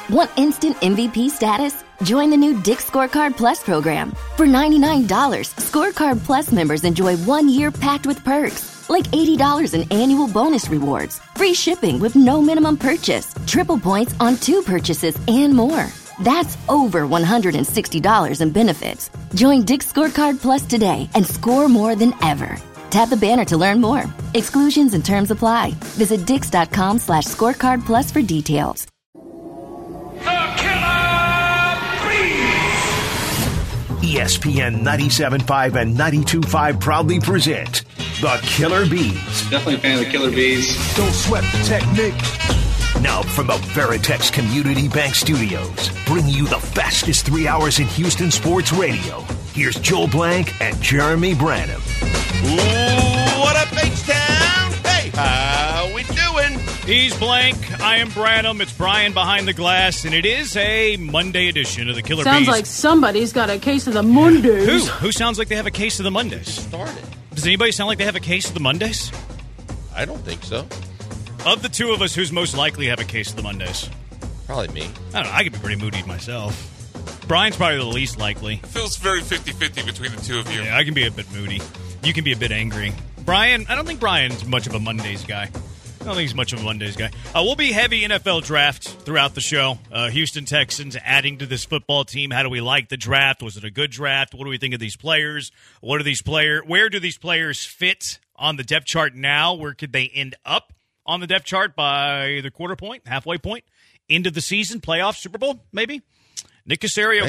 Want instant MVP status? Join the new Dick's Scorecard Plus program. For $99, Scorecard Plus members enjoy 1 year packed with perks, like $80 in annual bonus rewards, free shipping with no minimum purchase, triple points on 2 purchases, and more. That's over $160 in benefits. Join Dick's Scorecard Plus today and score more than ever. Tap the banner to learn more. Exclusions and terms apply. Visit dix.com/scorecard plus for details. ESPN 97.5 and 92.5 proudly present The Killer Bees. Definitely a fan of the Killer Bees. Don't sweat the technique. Now from the Veritex Community Bank Studios, bringing you the fastest 3 hours in Houston sports radio. Here's Joel Blank and Jeremy Branham. What up, H-Town? Hey, how we doing? He's Blank. I am Branham. It's Brian behind the glass, and it is a Monday edition of the Killer Bees. Sounds like somebody's got a case of the Mondays. Who sounds like they have a case of the Mondays? Started. Does anybody sound like they have a case of the Mondays? I don't think so. Of the two of us, who's most likely to have a case of the Mondays? Probably me. I don't know. I could be pretty moody myself. Brian's probably the least likely. It feels very 50-50 between the two of you. Yeah, I can be a bit moody. You can be a bit angry. Brian, I don't think Brian's much of a Mondays guy. I don't think he's much of a Mondays guy. We'll be heavy NFL draft throughout the show. Houston Texans adding to this football team. How do we like the draft? Was it a good draft? What do we think of these players? Where do these players fit on the depth chart now? Where could they end up on the depth chart by the quarter point, halfway point, end of the season, playoff, Super Bowl, maybe? Nick Caserio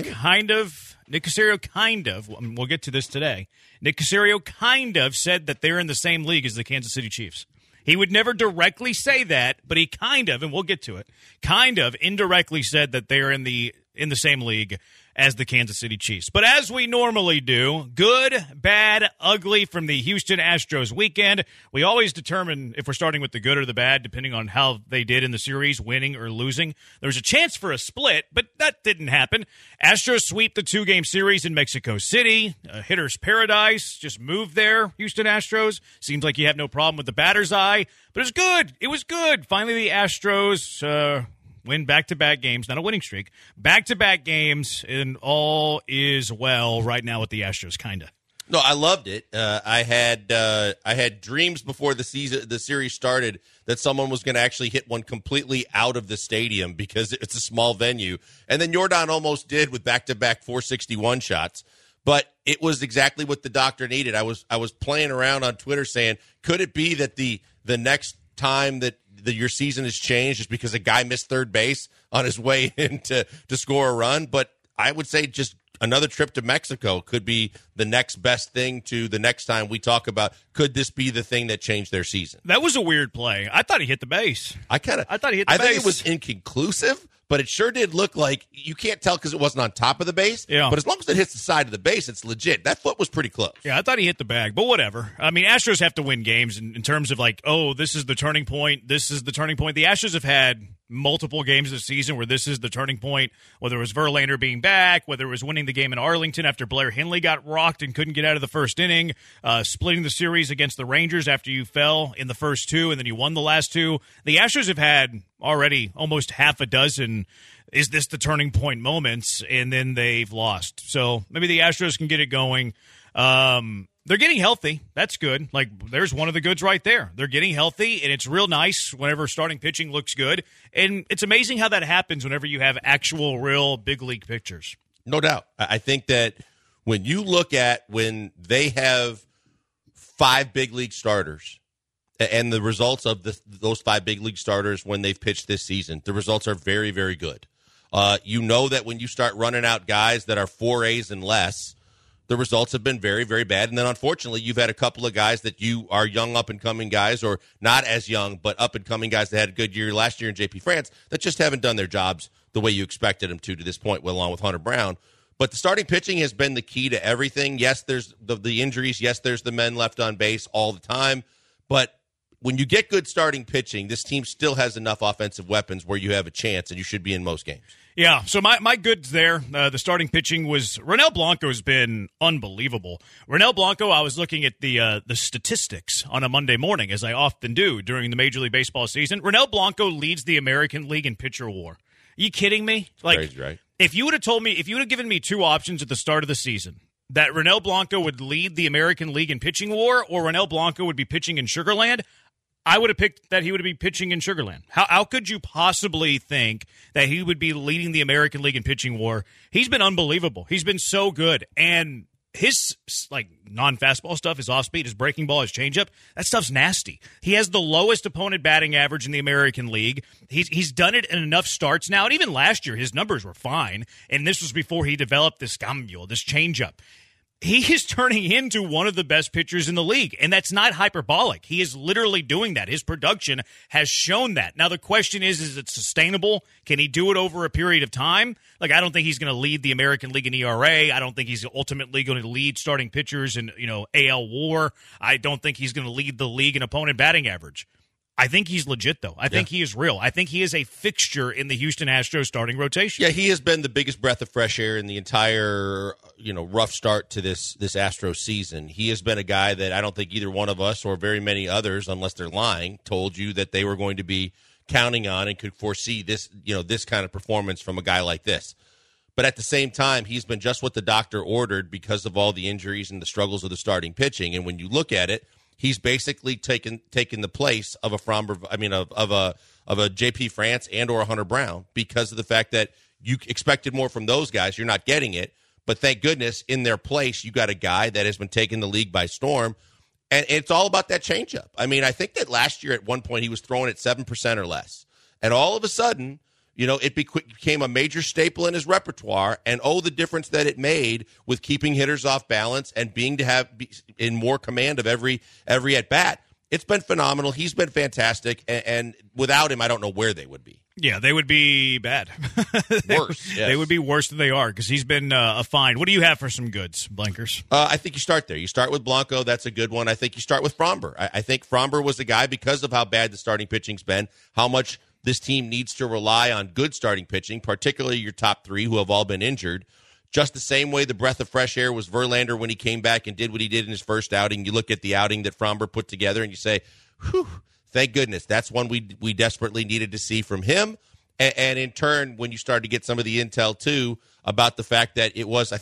kind of, we'll get to this today. Nick Caserio kind of said that they're in the same league as the Kansas City Chiefs. He would never directly say that, but he kind of, and we'll get to it, kind of indirectly said that they're in the same league as the Kansas City Chiefs. But as we normally do, good, bad, ugly from the Houston Astros weekend. We always determine if we're starting with the good or the bad, depending on how they did in the series, winning or losing. There was a chance for a split, but that didn't happen. Astros sweep the 2-game series in Mexico City. Hitter's paradise, just moved there, Houston Astros. Seems like you have no problem with the batter's eye, but it was good. It was good. Finally, the Astros win back-to-back games, not a winning streak, back-to-back games, and all is well right now with the Astros, kind of. No, I loved it. I had dreams before the series started that someone was going to actually hit one completely out of the stadium because it's a small venue. And then Yordan almost did with back-to-back 461 shots. But it was exactly what the doctor needed. I was playing around on Twitter saying, could it be that the next time that your season has changed is because a guy missed third base on his way in to score a run? But I would say just another trip to Mexico could be the next best thing to the next time we talk about, could this be the thing that changed their season? That was a weird play. I thought he hit the base. I thought he hit the base. I think it was inconclusive, but it sure did look like, you can't tell because it wasn't on top of the base. Yeah. But as long as it hits the side of the base, it's legit. That foot was pretty close. Yeah, I thought he hit the bag, but whatever. I mean, Astros have to win games in terms of like, oh, this is the turning point. This is the turning point. The Astros have had multiple games this season where this is the turning point, whether it was Verlander being back, whether it was winning the game in Arlington after Blair Henley got rocked and couldn't get out of the first inning, splitting the series against the Rangers after you fell in the first two and then you won the last two. The Astros have had already almost half a dozen is this the turning point moments, and then they've lost. So maybe the Astros can get it going. They're getting healthy. That's good. Like, there's one of the goods right there. They're getting healthy, and it's real nice whenever starting pitching looks good. And it's amazing how that happens whenever you have actual, real big league pitchers. No doubt. I think that when you look at when they have 5 big league starters and the results of those 5 big league starters when they've pitched this season, the results are very, very good. You know that when you start running out guys that are 4 A's and less, the results have been very, very bad. And then, unfortunately, you've had a couple of guys that you are young up-and-coming guys, or not as young, but up-and-coming guys that had a good year last year in JP France that just haven't done their jobs the way you expected them to this point, along with Hunter Brown. But the starting pitching has been the key to everything. Yes, there's the injuries. Yes, there's the men left on base all the time. But when you get good starting pitching, this team still has enough offensive weapons where you have a chance, and you should be in most games. Yeah, so my goods there, the starting pitching was Ronel Blanco has been unbelievable. Ronel Blanco, I was looking at the statistics on a Monday morning, as I often do during the Major League Baseball season. Ronel Blanco leads the American League in pitcher WAR. Are you kidding me? Like, crazy, right? If you would have told me, if you would have given me two options at the start of the season, that Ronel Blanco would lead the American League in pitching WAR or Ronel Blanco would be pitching in Sugar Land, I would have picked that he would be pitching in Sugar Land. How could you possibly think that he would be leading the American League in pitching WAR? He's been unbelievable. He's been so good. And his non-fastball stuff, his off-speed, his breaking ball, his changeup, that stuff's nasty. He has the lowest opponent batting average in the American League. He's done it in enough starts now. And even last year, his numbers were fine. And this was before he developed this cambio, this changeup. He is turning into one of the best pitchers in the league, and that's not hyperbolic. He is literally doing that. His production has shown that. Now, the question is it sustainable? Can he do it over a period of time? Like, I don't think he's going to lead the American League in ERA. I don't think he's ultimately going to lead starting pitchers in, AL WAR. I don't think he's going to lead the league in opponent batting average. I think he's legit, though. I think he is real. I think he is a fixture in the Houston Astros starting rotation. Yeah, he has been the biggest breath of fresh air in the entire, rough start to this Astros season. He has been a guy that I don't think either one of us or very many others, unless they're lying, told you that they were going to be counting on and could foresee this, this kind of performance from a guy like this. But at the same time, he's been just what the doctor ordered because of all the injuries and the struggles of the starting pitching. And when you look at it, he's basically taken the place of a Framber, of a J.P. France and or a Hunter Brown because of the fact that you expected more from those guys. You're not getting it, but thank goodness in their place you got a guy that has been taking the league by storm, and it's all about that changeup. I mean, I think that last year at one point he was throwing it 7% or less, and all of a sudden, it became a major staple in his repertoire, and the difference that it made with keeping hitters off balance and be in more command of every at-bat. It's been phenomenal. He's been fantastic, and without him, I don't know where they would be. Yeah, they would be bad. Worse. Yes. They would be worse than they are because he's been a find. What do you have for some goods, Blankers? I think you start there. You start with Blanco. That's a good one. I think you start with Framber. I think Framber was the guy because of how bad the starting pitching's been, how much this team needs to rely on good starting pitching, particularly your top three who have all been injured. Just the same way the breath of fresh air was Verlander when he came back and did what he did in his first outing. You look at the outing that Framber put together and you say, whew, thank goodness. That's one we desperately needed to see from him. And in turn, when you started to get some of the intel, too, about the fact that it was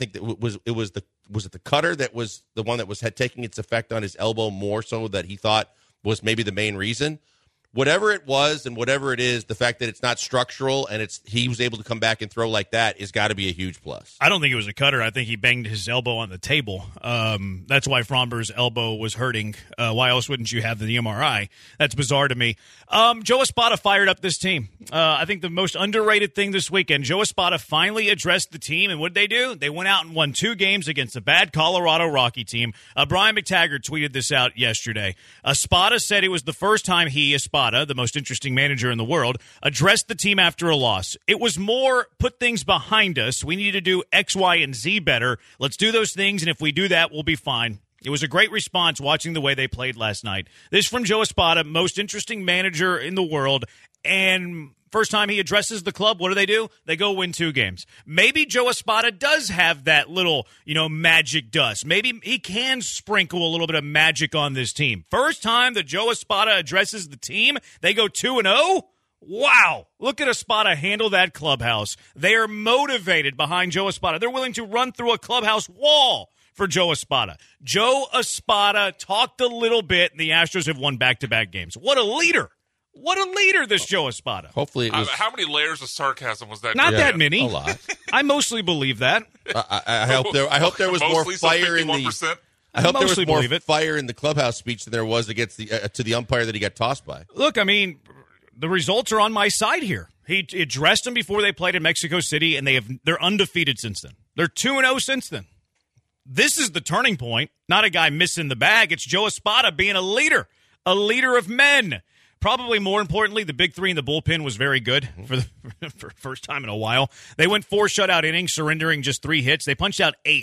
the cutter that was the one that had taking its effect on his elbow more so that he thought was maybe the main reason. Whatever it was and whatever it is, the fact that it's not structural and he was able to come back and throw like that has got to be a huge plus. I don't think it was a cutter. I think he banged his elbow on the table. That's why Framber's elbow was hurting. Why else wouldn't you have the MRI? That's bizarre to me. Joe Espada fired up this team. I think the most underrated thing this weekend, Joe Espada finally addressed the team, and what did they do? They went out and won 2 games against a bad Colorado Rocky team. Brian McTaggart tweeted this out yesterday. Espada said it was the first time Espada, the most interesting manager in the world, addressed the team after a loss. It was more put things behind us. We need to do X, Y, and Z better. Let's do those things, and if we do that, we'll be fine. It was a great response watching the way they played last night. This from Joe Espada, most interesting manager in the world, and first time he addresses the club, what do? They go win 2 games. Maybe Joe Espada does have that little, magic dust. Maybe he can sprinkle a little bit of magic on this team. First time that Joe Espada addresses the team, they go 2-0. Wow. Look at Espada handle that clubhouse. They are motivated behind Joe Espada. They're willing to run through a clubhouse wall for Joe Espada. Joe Espada talked a little bit, and the Astros have won back-to-back games. What a leader. What a leader, this Joe Espada. Hopefully it was... How many layers of sarcasm was that? Not that many. A lot. I mostly believe that. I hope there was more fire in the... I hope there was more fire in the clubhouse speech than there was against to the umpire that he got tossed by. Look, I mean, the results are on my side here. He addressed them before they played in Mexico City, and they're undefeated since then. They're 2-0 since then. This is the turning point. Not a guy missing the bag. It's Joe Espada being a leader of men. Probably more importantly, the big 3 in the bullpen was very good for the first time in a while. They went 4 shutout innings, surrendering just 3 hits. They punched out 8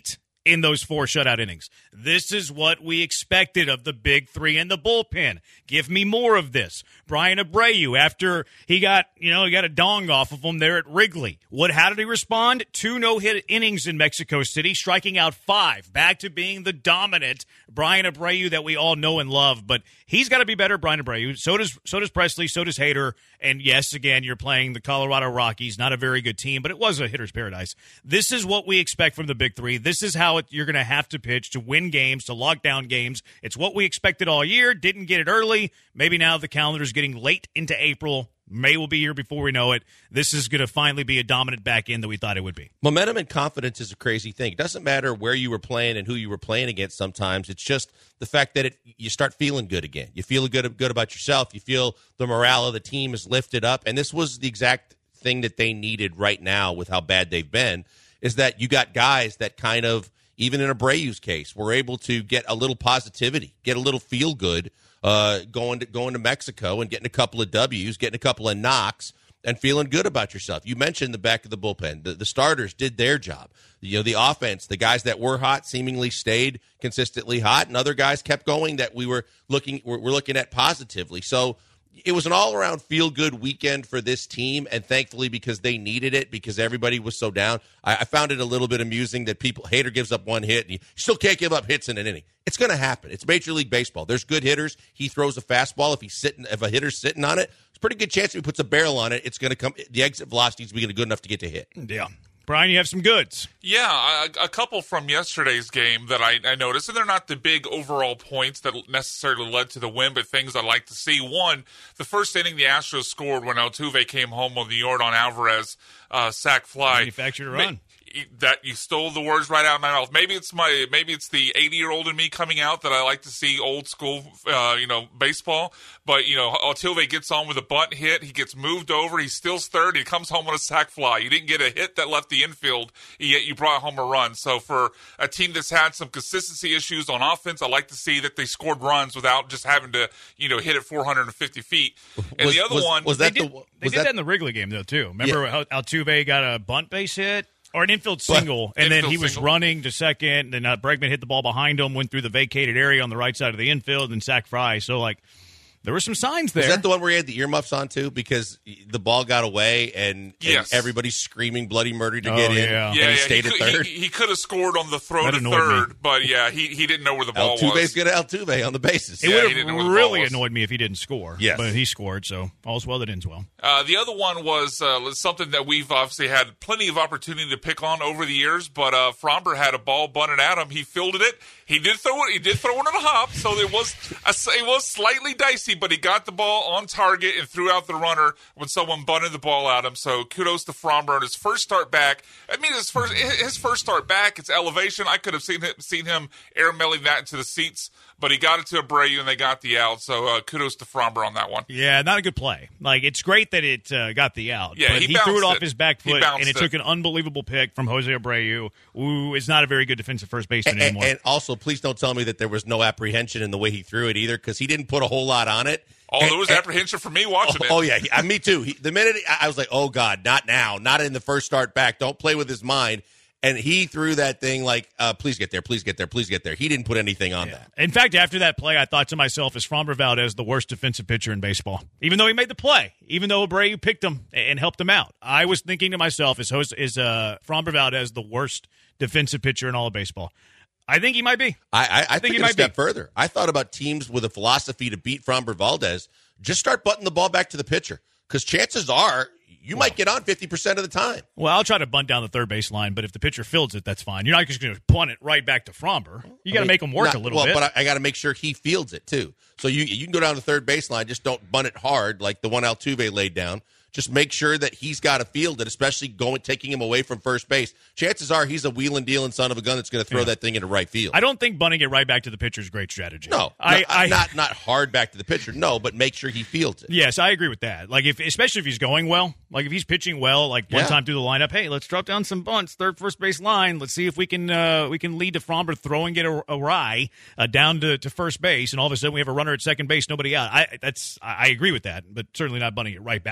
in those 4 shutout innings. This is what we expected of the big 3 in the bullpen. Give me more of this. Brian Abreu, after he got a dong off of him there at Wrigley. How did he respond? 2 no-hit innings in Mexico City, striking out 5. Back to being the dominant Brian Abreu that we all know and love. But he's got to be better, Brian Abreu. So does Presley. So does Hader. And yes, again, you're playing the Colorado Rockies. Not a very good team, but it was a hitter's paradise. This is what we expect from the big 3. This is how you're going to have to pitch to win games, to lock down games. It's what we expected all year. Didn't get it early. Maybe now the calendar's getting late into April. May will be here before we know it. This is going to finally be a dominant back end that we thought it would be. Momentum and confidence is a crazy thing. It doesn't matter where you were playing and who you were playing against sometimes. It's just the fact that you start feeling good again. You feel good about yourself. You feel the morale of the team is lifted up. And this was the exact thing that they needed right now with how bad they've been, is that you got guys that kind of, even in Abreu's case, were able to get a little positivity, get a little feel good going to Mexico and getting a couple of W's, getting a couple of knocks, and feeling good about yourself. You mentioned the back of the bullpen. The starters did their job. The offense, the guys that were hot seemingly stayed consistently hot, and other guys kept going that we're looking at positively. So it was an all-around feel-good weekend for this team, and thankfully because they needed it, because everybody was so down. I found it a little bit amusing that Hader gives up 1 hit, and you still can't give up hits in an inning. It's going to happen. It's Major League Baseball. There's good hitters. He throws a fastball. If a hitter's sitting on it, it's a pretty good chance if he puts a barrel on it, it's going to come. The exit velocity is going to be good enough to get to hit. Yeah. Brian, you have some goods. Yeah, a couple from yesterday's game that I noticed, and they're not the big overall points that necessarily led to the win, but things I like to see. One, the first inning the Astros scored when Altuve came home with the Yordan Alvarez sac fly. Manufactured a run. That you stole the words right out of my mouth. Maybe it's the 80-year-old in me coming out that I like to see old school, baseball. But Altuve gets on with a bunt hit. He gets moved over. He steals third. He comes home with a sac fly. You didn't get a hit that left the infield, yet you brought home a run. So for a team that's had some consistency issues on offense, I like to see that they scored runs without just having to hit it 450 feet. And the other one they did that in the Wrigley game though too. Remember how Altuve got a bunt base hit? Or an infield single, and then he was running to second, and Bregman hit the ball behind him, went through the vacated area on the right side of the infield, and sacked Fry. So, there were some signs there. Is that the one where he had the earmuffs on, too? Because the ball got away, and everybody's screaming bloody murder to get in, and he stayed at third. He could have scored on the throw to third, but, he didn't know where the ball was. Altuve's good at Altuve on the bases. It would have really annoyed me if he didn't score. Yes. But he scored, so all's well that ends well. The other one was something that we've obviously had plenty of opportunity to pick on over the years, but Fromber had a ball bunted at him. He fielded it. He did throw it. He did throw it on a hop, so it was slightly dicey, but he got the ball on target and threw out the runner when someone bunted the ball at him. So kudos to Fromber on his first start back. I mean, his first start back, it's elevation. I could have seen him air mailing that into the seats, but he got it to Abreu and they got the out. So kudos to Fromber on that one. Yeah, not a good play. It's great that it got the out. Yeah, but he threw it off his back foot, and it took an unbelievable pick from Jose Abreu, who is not a very good defensive first baseman anymore. And also, please don't tell me that there was no apprehension in the way he threw it either, because he didn't put a whole lot on it. Oh, there was apprehension for me watching it. Oh, yeah. Me too. The minute I was like, oh, God, not now. Not in the first start back. Don't play with his mind. And he threw that thing please get there, please get there, please get there. He didn't put anything on that. In fact, after that play, I thought to myself, is Framber Valdez the worst defensive pitcher in baseball? Even though he made the play, even though Abreu picked him and helped him out. I was thinking to myself, is Framber Valdez the worst defensive pitcher in all of baseball? I think he might be. I think he might step further. I thought about teams with a philosophy to beat Framber Valdez. Just start butting the ball back to the pitcher, because chances are you might get on 50% of the time. Well, I'll try to bunt down the third base line, but if the pitcher fields it, that's fine. You're not just going to punt it right back to Fromber. You got to make him work a little bit. But I got to make sure he fields it too. So you can go down the third base line, just don't bunt it hard like the one Altuve laid down. Just make sure that he's got to field it, especially taking him away from first base. Chances are he's a wheeling, dealing son of a gun that's going to throw that thing into right field. I don't think bunting it right back to the pitcher is a great strategy. No, not hard back to the pitcher. No, but make sure he fields it. Yes, I agree with that. Especially if he's going well, if he's pitching well, one time through the lineup. Hey, let's drop down some bunts, third, first base line. Let's see if we can lead to Fromber throwing it awry down to first base, and all of a sudden we have a runner at second base, nobody out. I agree with that, but certainly not bunting it right back to him.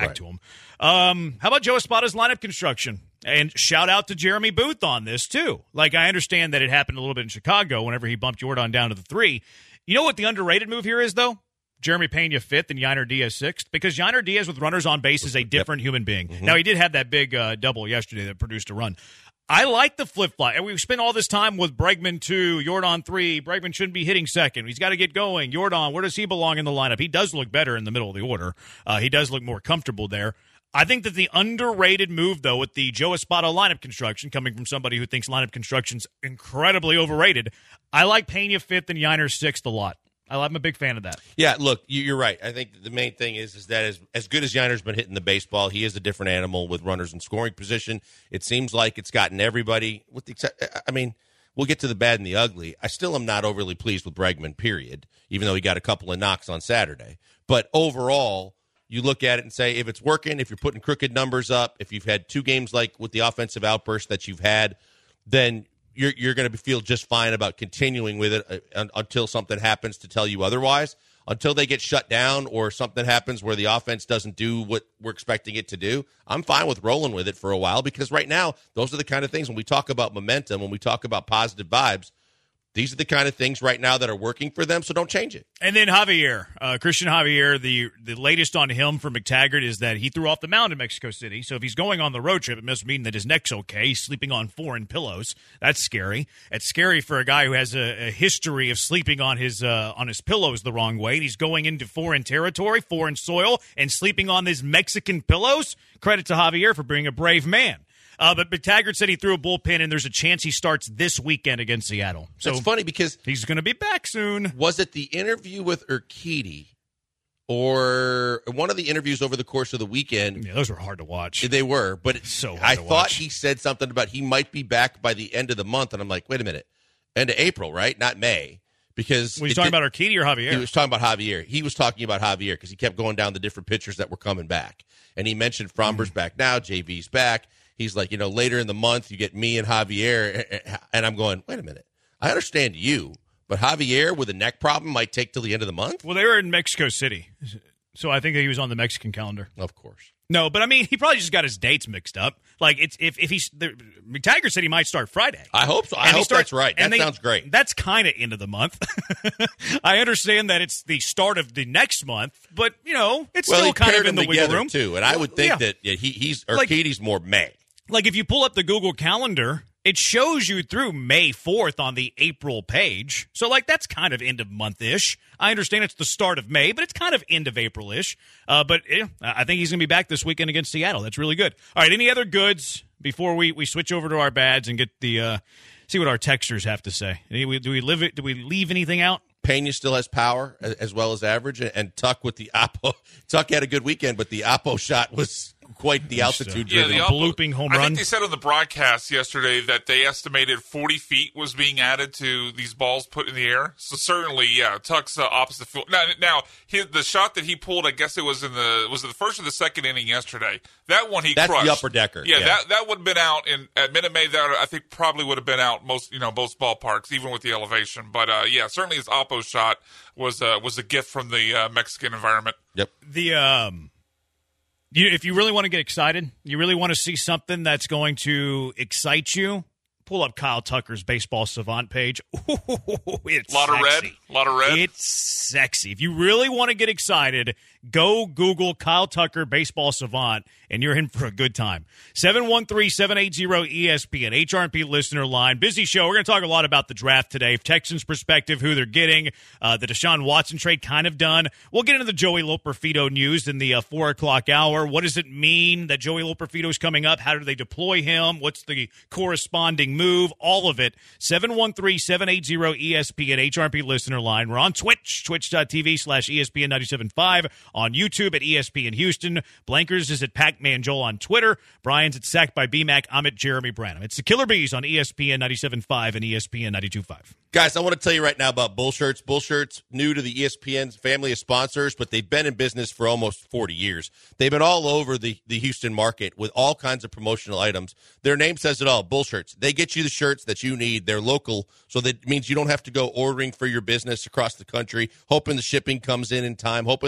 How about Joe Espada's lineup construction? And shout out to Jeremy Booth on this, too. Like, I understand that it happened a little bit in Chicago whenever he bumped Jordan down to the 3. You know what the underrated move here is, though? Jeremy Pena 5th and Yainer Diaz 6th, because Yainer Diaz with runners on base is a different human being. Now, he did have that big double yesterday that produced a run. I like the flip-flop. And we've spent all this time with Bregman 2, Jordan 3. Bregman shouldn't be hitting second. He's got to get going. Jordan, where does he belong in the lineup? He does look better in the middle of the order. He does look more comfortable there. I think that the underrated move, though, with the Joe Espada lineup construction, coming from somebody who thinks lineup construction's incredibly overrated, I like Pena 5th and Yainer 6th a lot. I'm a big fan of that. Yeah, look, you're right. I think the main thing is that as good as Yainer's been hitting the baseball, he is a different animal with runners in scoring position. It seems like it's gotten everybody. We'll get to the bad and the ugly. I still am not overly pleased with Bregman, period, even though he got a couple of knocks on Saturday. But overall, you look at it and say, if it's working, if you're putting crooked numbers up, if you've had 2 games like with the offensive outburst that you've had, then you're going to feel just fine about continuing with it until something happens to tell you otherwise. Until they get shut down or something happens where the offense doesn't do what we're expecting it to do, I'm fine with rolling with it for a while, because right now, those are the kind of things when we talk about momentum, when we talk about positive vibes, these are the kind of things right now that are working for them, so don't change it. And then Javier, Christian Javier, the latest on him for McTaggart is that he threw off the mound in Mexico City. So if he's going on the road trip, it must mean that his neck's okay. He's sleeping on foreign pillows. That's scary. It's scary for a guy who has a history of sleeping on his pillows the wrong way. And he's going into foreign territory, foreign soil, and sleeping on his Mexican pillows. Credit to Javier for being a brave man. But McTaggart said he threw a bullpen, and there's a chance he starts this weekend against Seattle. So it's funny because he's going to be back soon. Was it the interview with Urquidy or one of the interviews over the course of the weekend? Yeah, those were hard to watch. They were, but I thought watch. he said something about he might be back by the end of the month, and I'm like, wait a minute, end of April, right? Not May. Because he's talking about Urquidy or Javier? He was talking about Javier. He was talking about Javier because he kept going down the different pitchers that were coming back. And he mentioned Fromber's back now, JV's back. He's like, later in the month you get me and Javier. And I'm going, wait a minute. I understand you, but Javier with a neck problem might take till the end of the month? Well, they were in Mexico City. So I think that he was on the Mexican calendar. Of course. No, but I mean, he probably just got his dates mixed up. Like, if he's McTaggart said he might start Friday. I hope so. I hope that's right. That sounds great. That's kind of end of the month. I understand that it's the start of the next month, but it's still kind of in the wiggle room too. And I would think that he's Urquidy's more May. Like if you pull up the Google Calendar, it shows you through May 4th on the April page. So, that's kind of end of month-ish. I understand it's the start of May, but it's kind of end of April-ish. But I think he's going to be back this weekend against Seattle. That's really good. All right, any other goods before we switch over to our bads and get the see what our texters have to say? Do we leave anything out? Pena still has power as well as average, and Tuck with the Oppo. Tuck had a good weekend, but the Oppo shot was quite the altitude driven. Yeah, the looping home run. I think they said on the broadcast yesterday that they estimated 40 feet was being added to these balls put in the air. So certainly, Tuck's opposite field. Now the shot that he pulled, I guess it was it the first or the second inning yesterday. That one That's crushed. The upper decker. Yeah, that would have been out at Minute Maid. That I think probably would have been out most ballparks, even with the elevation. But certainly his Oppo shot was a gift from the Mexican environment. Yep. If you really want to get excited, you really want to see something that's going to excite you, pull up Kyle Tucker's Baseball Savant page. Ooh, it's lot sexy. A lot of red. It's sexy. If you really want to get excited, go Google Kyle Tucker Baseball Savant, and you're in for a good time. 713-780-ESPN, HRP listener line. Busy show. We're going to talk a lot about the draft today. Texans perspective, who they're getting. The Deshaun Watson trade kind of done. We'll get into the Joey Loperfido news in the 4 o'clock hour. What does it mean that Joey Loperfido is coming up? How do they deploy him? What's the corresponding move? All of it. 713-780-ESPN, HRP listener line. We're on Twitch, twitch.tv/ESPN975. On YouTube at ESPN Houston. Blankers is at Pac-Man Joel on Twitter. Brian's at Sacked by BMAC. I'm at Jeremy Branham. It's the Killer Bees on ESPN 97.5 and ESPN 92.5. Guys, I want to tell you right now about Bull Shirts. Bull Shirts, new to the ESPN family of sponsors, but they've been in business for almost 40 years. They've been all over the Houston market with all kinds of promotional items. Their name says it all, Bull Shirts. They get you the shirts that you need. They're local, so that means you don't have to go ordering for your business across the country, hoping the shipping comes in time, hoping there's no print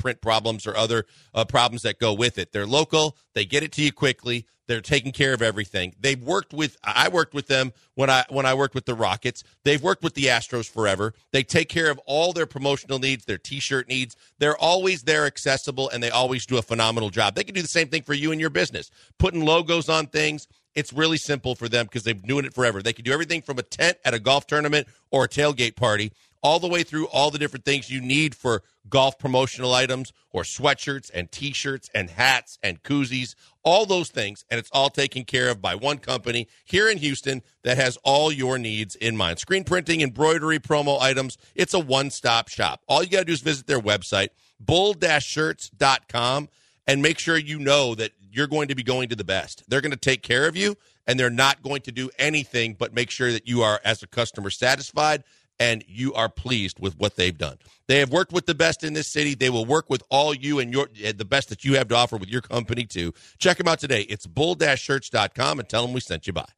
fingerprint problems or other problems that go with it. They're local. They get it to you quickly. They're taking care of everything. I worked with them when I worked with the Rockets. They've worked with the Astros forever. They take care of all their promotional needs, their T-shirt needs. They're always there, accessible, and they always do a phenomenal job. They can do the same thing for you and your business. Putting logos on things, it's really simple for them because they've been doing it forever. They can do everything from a tent at a golf tournament or a tailgate party all the way through all the different things you need for golf promotional items or sweatshirts and T-shirts and hats and koozies, all those things, and it's all taken care of by one company here in Houston that has all your needs in mind. Screen printing, embroidery, promo items, it's a one-stop shop. All you got to do is visit their website, bull-shirts.com, and make sure you know that you're going to be going to the best. They're going to take care of you, and they're not going to do anything but make sure that you are, as a customer, satisfied and you are pleased with what they've done. They have worked with the best in this city. They will work with all you and the best that you have to offer with your company, too. Check them out today. It's bull-shirts.com, and tell them we sent you by.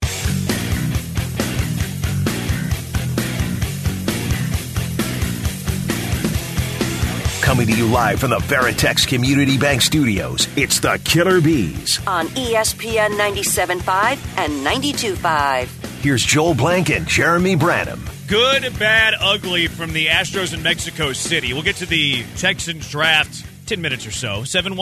Coming to you live from the Veritex Community Bank Studios, it's the Killer Bees. On ESPN 97.5 and 92.5. Here's Joel Blank and Jeremy Branham. Good, bad, ugly from the Astros in Mexico City. We'll get to the Texans draft 10 minutes or so.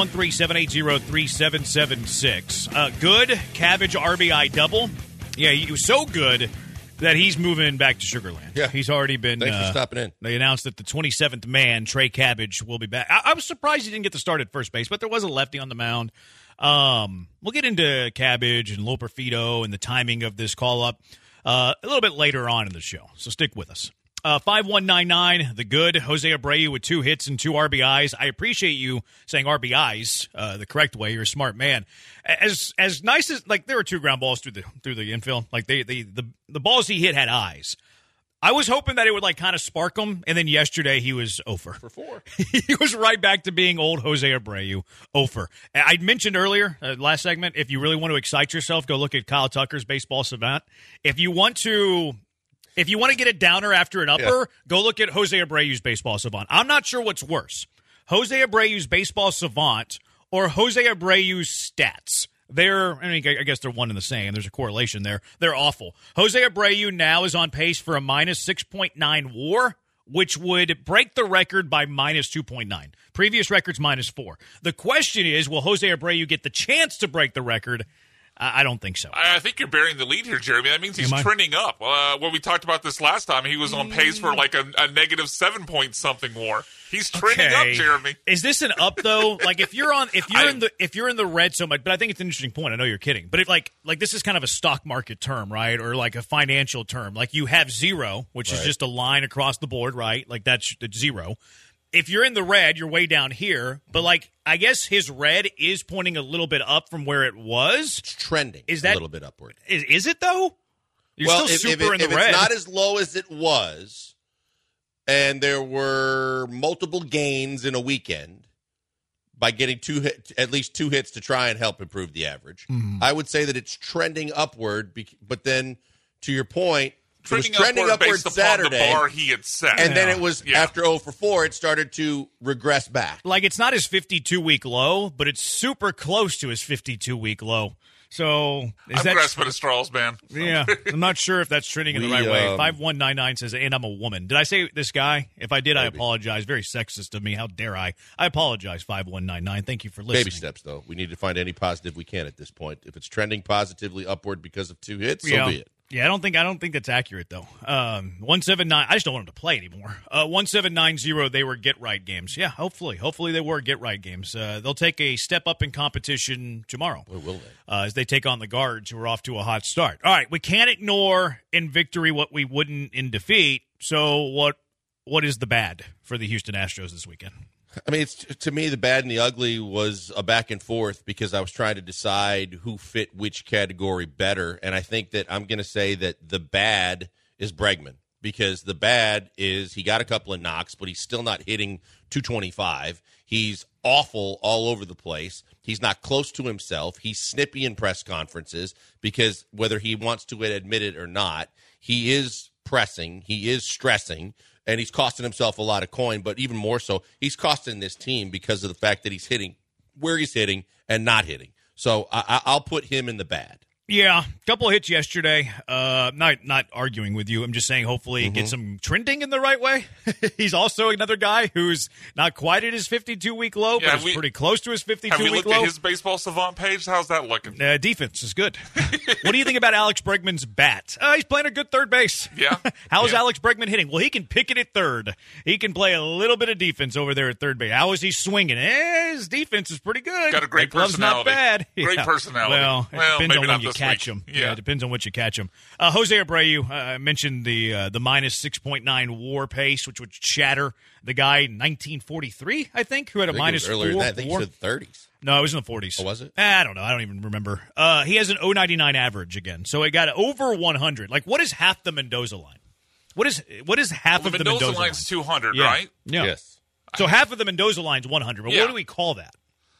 713-780-3776. Good, Cabbage RBI double. Yeah, he was so good that he's moving back to Sugar Land. Yeah. He's already been... Thanks for stopping in. They announced that the 27th man, Trey Cabbage, will be back. I was surprised he didn't get the start at first base, but there was a lefty on the mound. We'll get into Cabbage and Loperfido and the timing of this call-up a little bit later on in the show, so stick with us. 5199, the good, Jose Abreu with 2 hits and 2 RBIs. I appreciate you saying RBIs the correct way. You're a smart man. As nice as, like, there were 2 ground balls through the infield. Like, the balls he hit had eyes. I was hoping that it would, like, kind of spark him, and then yesterday he was 0 for 4. He was right back to being old Jose Abreu, 0 for. I mentioned earlier, last segment, if you really want to excite yourself, go look at Kyle Tucker's Baseball Savant. If you want to get a downer after an upper, go look at Jose Abreu's Baseball Savant. I'm not sure what's worse, Jose Abreu's Baseball Savant or Jose Abreu's stats. I guess they're one and the same. There's a correlation there. They're awful. Jose Abreu now is on pace for a minus 6.9 WAR, which would break the record by minus 2.9. Previous record's minus 4. The question is, will Jose Abreu get the chance to break the record? I don't think so. I think you're bearing the lead here, Jeremy. That means he's trending up. When we talked about this last time, he was on pace for like a negative 7-point-something WAR. He's trending up, Jeremy. Is this an up though? Like if you're in the red so much, but I think it's an interesting point. I know you're kidding, but if like this is kind of a stock market term, right? Or like a financial term. Like you have zero, which is just a line across the board, right? Like that's zero. If you're in the red, you're way down here. But, like, I guess his red is pointing a little bit up from where it was. It's trending a little bit upward. Is it, though? You're still super in the red. If it's not as low as it was, and there were multiple gains in a weekend by getting at least 2 hits to try and help improve the average, I would say that it's trending upward. But then, to your point, it was trending upward based Saturday, upon the bar he had set. And then it was, after 0 for 4, it started to regress back. Like, it's not his 52-week low, but it's super close to his 52-week low. So, I'm grasping at straws, man. Yeah, I'm not sure if that's trending in the right way. 5199 says, and I'm a woman. Did I say this guy? If I did, maybe. I apologize. Very sexist of me. How dare I? I apologize, 5199. Thank you for listening. Baby steps, though. We need to find any positive we can at this point. If it's trending positively upward because of 2 hits, so be it. Yeah, I don't think that's accurate though. 179. I just don't want them to play anymore. 1790. They were get right games. Yeah, hopefully they were get right games. They'll take a step up in competition tomorrow. Or will they? As they take on the Guards, who are off to a hot start. All right, we can't ignore in victory what we wouldn't in defeat. So what is the bad for the Houston Astros this weekend? I mean, to me, the bad and the ugly was a back and forth because I was trying to decide who fit which category better. And I think that I'm going to say that the bad is Bregman because the bad is he got a couple of knocks, but he's still not hitting 225. He's awful all over the place. He's not close to himself. He's snippy in press conferences because whether he wants to admit it or not, he is pressing. He is stressing. and he's costing himself a lot of coin, but even more so, he's costing this team because of the fact that he's hitting where he's hitting and not hitting. So I'll put him in the bad. Yeah, couple of hits yesterday. Not arguing with you. I'm just saying hopefully it gets him trending in the right way. He's also another guy who's not quite at his 52-week low, but is pretty close to his 52-week low. Have we looked at his Baseball Savant page? How's that looking? Defense is good. What do you think about Alex Bregman's bat? He's playing a good third base. Yeah. How's Alex Bregman hitting? Well, he can pick it at third. He can play a little bit of defense over there at third base. How is he swinging? His defense is pretty good. Got a great personality. Not bad. Great personality. Well, it depends maybe on not when you this catch week. him. Yeah, it depends on what you catch him. Jose Abreu, I mentioned the minus 6.9 WAR pace, which would shatter the guy in 1943, I think, who had a minus 4 earlier WAR. than that. I think you said 30s. No, it was in the 40s. Oh, was it? I don't know. I don't even remember. He has an 0.99 average again, so it got over 100. Like, what is half the Mendoza line? What is half of the Mendoza line? Mendoza line's 200, yeah. right? Yeah. Yes. So half of the Mendoza line's 100. But what do we call that?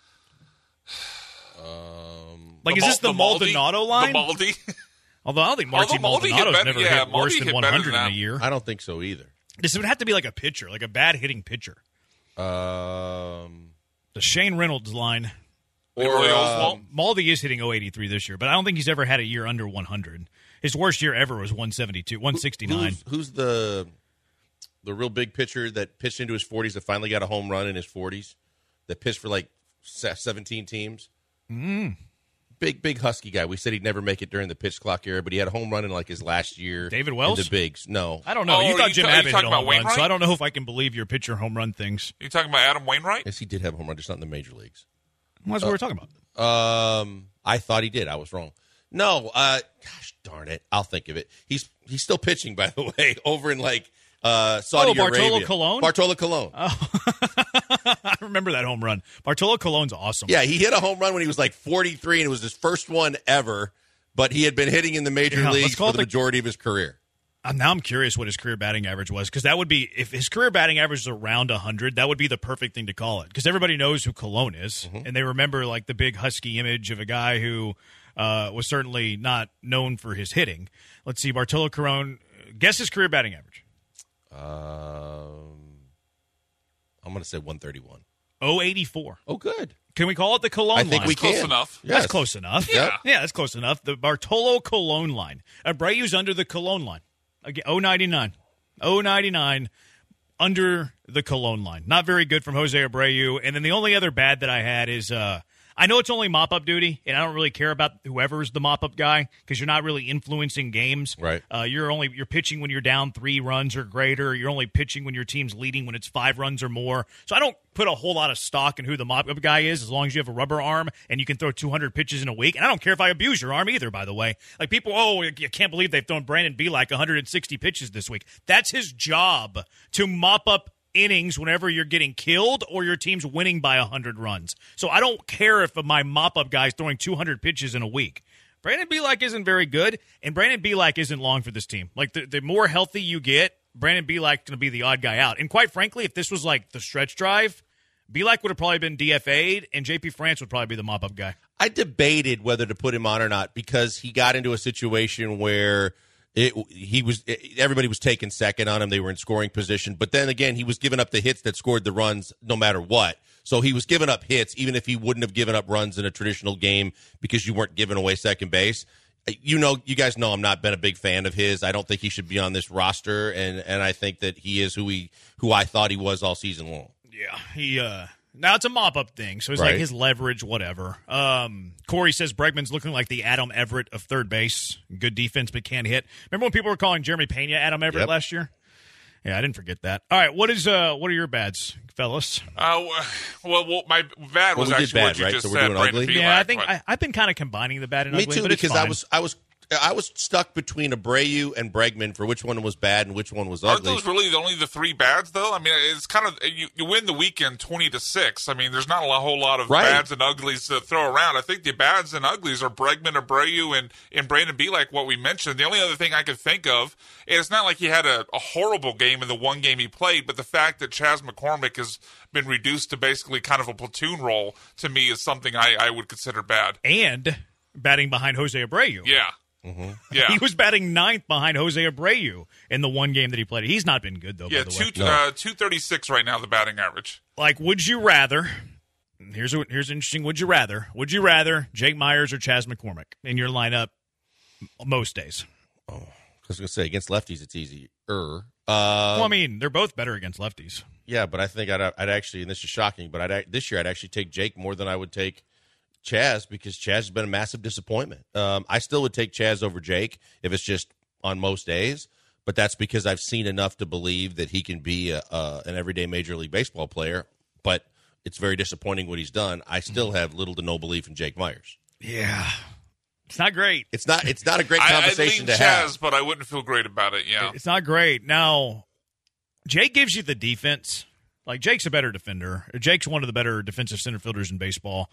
Like, is this the Maldonado line? The Maldi? Although I don't think Martin Maldonado's never hit worse than 100 in a year. I don't think so either. This would have to be like a pitcher, like a bad hitting pitcher. The Shane Reynolds line. Or Oswalt? Maldi is hitting 083 this year, but I don't think he's ever had a year under 100. His worst year ever was 172, 169. Who's the real big pitcher that pitched into his 40s that finally got a home run in his 40s? That pitched for like 17 teams? Big husky guy. We said he'd never make it during the pitch clock era, but he had a home run in like his last year. David Wells? In the bigs. No. I don't know. You thought Jim Abbott hit a home run, Wainwright? so I don't know if I can believe your pitcher home run things. You talking about Adam Wainwright? Yes, he did have a home run, just not in the major leagues. That's what we were talking about. I thought he did. I was wrong. No, gosh darn it. I'll think of it. He's still pitching, by the way, over in like Saudi Arabia. Bartolo Colon? Bartolo Colon. I remember that home run. Bartolo Colon's awesome. Yeah, he hit a home run when he was like 43, and it was his first one ever, but he had been hitting in the major leagues for the majority of his career. Now I'm curious what his career batting average was, because that would be, if his career batting average is around 100, that would be the perfect thing to call it, because everybody knows who Colon is, and they remember like the big husky image of a guy who was certainly not known for his hitting. Let's see, Bartolo Colon, guess his career batting average. I'm going to say 131. 084. Oh, good. Can we call it the Colon line? I think we can. Close enough. Yes. That's close enough. Yeah. Yeah, that's close enough. The Bartolo Colon line. Abreu's under the Colon line. Again, 099. 099 under the Colon line. Not very good from Jose Abreu. And then the only other bad that I had is I know it's only mop-up duty, and I don't really care about whoever's the mop-up guy because you're not really influencing games. Right. You're pitching when you're down 3 runs or greater. You're only pitching when your team's leading when it's 5 runs or more. So I don't put a whole lot of stock in who the mop-up guy is as long as you have a rubber arm and you can throw 200 pitches in a week. And I don't care if I abuse your arm either, by the way. Like people, you can't believe they've thrown Brandon Belak 160 pitches this week. That's his job, to mop up innings whenever you're getting killed or your team's winning by 100 runs. So I don't care if my mop-up guy's throwing 200 pitches in a week. Brandon Belak isn't very good, and Brandon Belak isn't long for this team. Like, the more healthy you get, Brandon Belak's going to be the odd guy out. And quite frankly, if this was like the stretch drive, Belak would have probably been DFA'd, and JP France would probably be the mop-up guy. I debated whether to put him on or not because he got into a situation where everybody was taking second on him. They were in scoring position. But then again, he was giving up the hits that scored the runs no matter what. So he was giving up hits even if he wouldn't have given up runs in a traditional game because you weren't giving away second base. You guys know I'm not been a big fan of his. I don't think he should be on this roster, and I think that he is who I thought he was all season long. Yeah, now it's a mop-up thing, so it's like his leverage, whatever. Corey says Bregman's looking like the Adam Everett of third base. Good defense, but can't hit. Remember when people were calling Jeremy Pena Adam Everett last year? Yeah, I didn't forget that. All right, what are your bads, fellas? Well, my bad was actually what you just said, Brandon Belak. Yeah, I think I've been kind of combining the bad and ugly. Me too, but because it's fine. I was stuck between Abreu and Bregman for which one was bad and which one was ugly. Aren't those really only the 3 bads, though? I mean, it's kind of you win the weekend 20-6. I mean, there's not a whole lot of bads and uglies to throw around. I think the bads and uglies are Bregman, Abreu, and Brandon Belak, what we mentioned. The only other thing I could think of, and it's not like he had a horrible game in the one game he played, but the fact that Chas McCormick has been reduced to basically kind of a platoon role to me is something I would consider bad. And batting behind Jose Abreu. Yeah. Mm-hmm. Yeah. He was batting 9th behind Jose Abreu in the one game that he played. He's not been good, though, Yeah, by the way. 236 right now, the batting average. Like, would you rather – here's an interesting would you rather. Would you rather Jake Myers or Chas McCormick in your lineup most days? Oh, I was going to say, against lefties, it's easier. Well, I mean, they're both better against lefties. Yeah, but I think I'd actually, and this is shocking, but this year I'd actually take Jake more than I would take Chas because Chas has been a massive disappointment. I still would take Chas over Jake if it's just on most days, but that's because I've seen enough to believe that he can be an everyday Major League Baseball player, but it's very disappointing what he's done. I still have little to no belief in Jake Myers. Yeah. It's not great. It's not a great conversation to have. Chas, but I wouldn't feel great about it, yeah. It's not great. Now, Jake gives you the defense. Like, Jake's a better defender. Jake's one of the better defensive center fielders in baseball.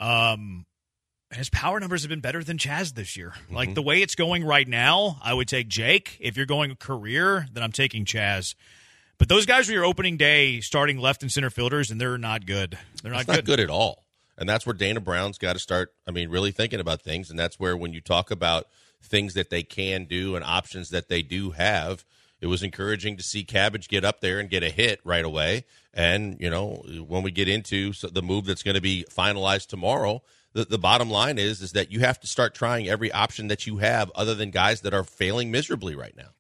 His power numbers have been better than Chas this year. Mm-hmm. Like, the way it's going right now, I would take Jake. If you're going career, then I'm taking Chas. But those guys are your opening day starting left and center fielders, and they're not good. They're not good at all. And that's where Dana Brown's got to start, really thinking about things. And that's where when you talk about things that they can do and options that they do have, it was encouraging to see Cabbage get up there and get a hit right away. And, when we get into the move that's going to be finalized tomorrow, the bottom line is that you have to start trying every option that you have other than guys that are failing miserably right now.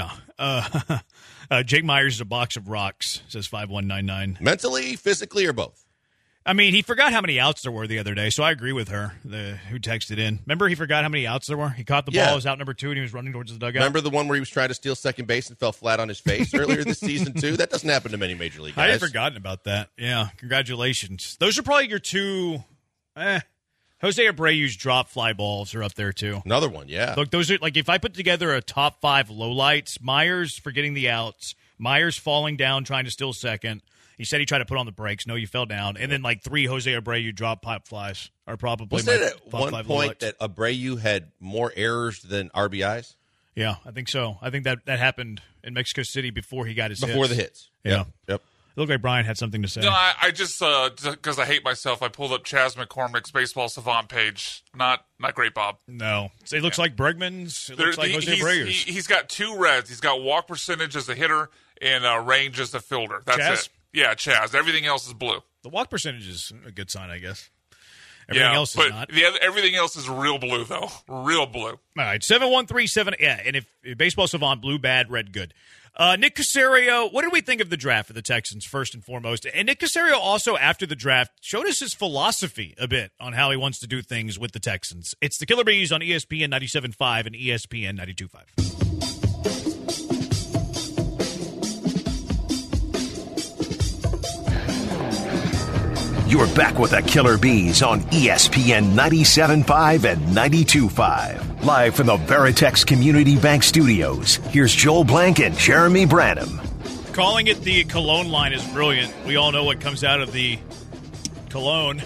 Yeah. Jake Myers is a box of rocks, says 5199. Mentally, physically, or both? I mean, he forgot how many outs there were the other day, so I agree with her, who texted in. Remember he forgot how many outs there were? He caught the ball, it was out number 2, and he was running towards the dugout. Remember the one where he was trying to steal second base and fell flat on his face earlier this season, too? That doesn't happen to many Major League guys. I had forgotten about that. Yeah, congratulations. Those are probably your two Jose Abreu's drop fly balls are up there, too. Another one, yeah. Look, those are, like, if I put together a top 5 lowlights, Myers forgetting the outs, Myers falling down trying to steal second. He said he tried to put on the brakes. No, you fell down. And then, 3 Jose Abreu drop pop flies are probably was it at one point that Abreu had more errors than RBIs? Yeah, I think so. I think that happened in Mexico City before he got his hits. Before the hits. Yeah. Yep. It looked like Brian had something to say. No, I just, because I hate myself, I pulled up Chas McCormick's Baseball Savant page. Not great, Bob. No. It looks like Bregman's. It looks like Jose Abreu's. He's got 2 reds. He's got walk percentage as a hitter and range as a fielder. That's Chas? it. Yeah, Chas. Everything else is blue. The walk percentage is a good sign, I guess. Everything else is not. Everything else is real blue, though. Real blue. All right, 713-7. Yeah, and if Baseball Savant, blue bad, red good. Nick Caserio, what did we think of the draft for the Texans, first and foremost? And Nick Caserio also, after the draft, showed us his philosophy a bit on how he wants to do things with the Texans. It's the Killer Bees on ESPN 97.5 and ESPN 92.5. You're back with the Killer Bees on ESPN 97.5 and 92.5. Live from the Veritex Community Bank Studios, here's Joel Blank and Jeremy Branham. Calling it the cologne line is brilliant. We all know what comes out of the cologne.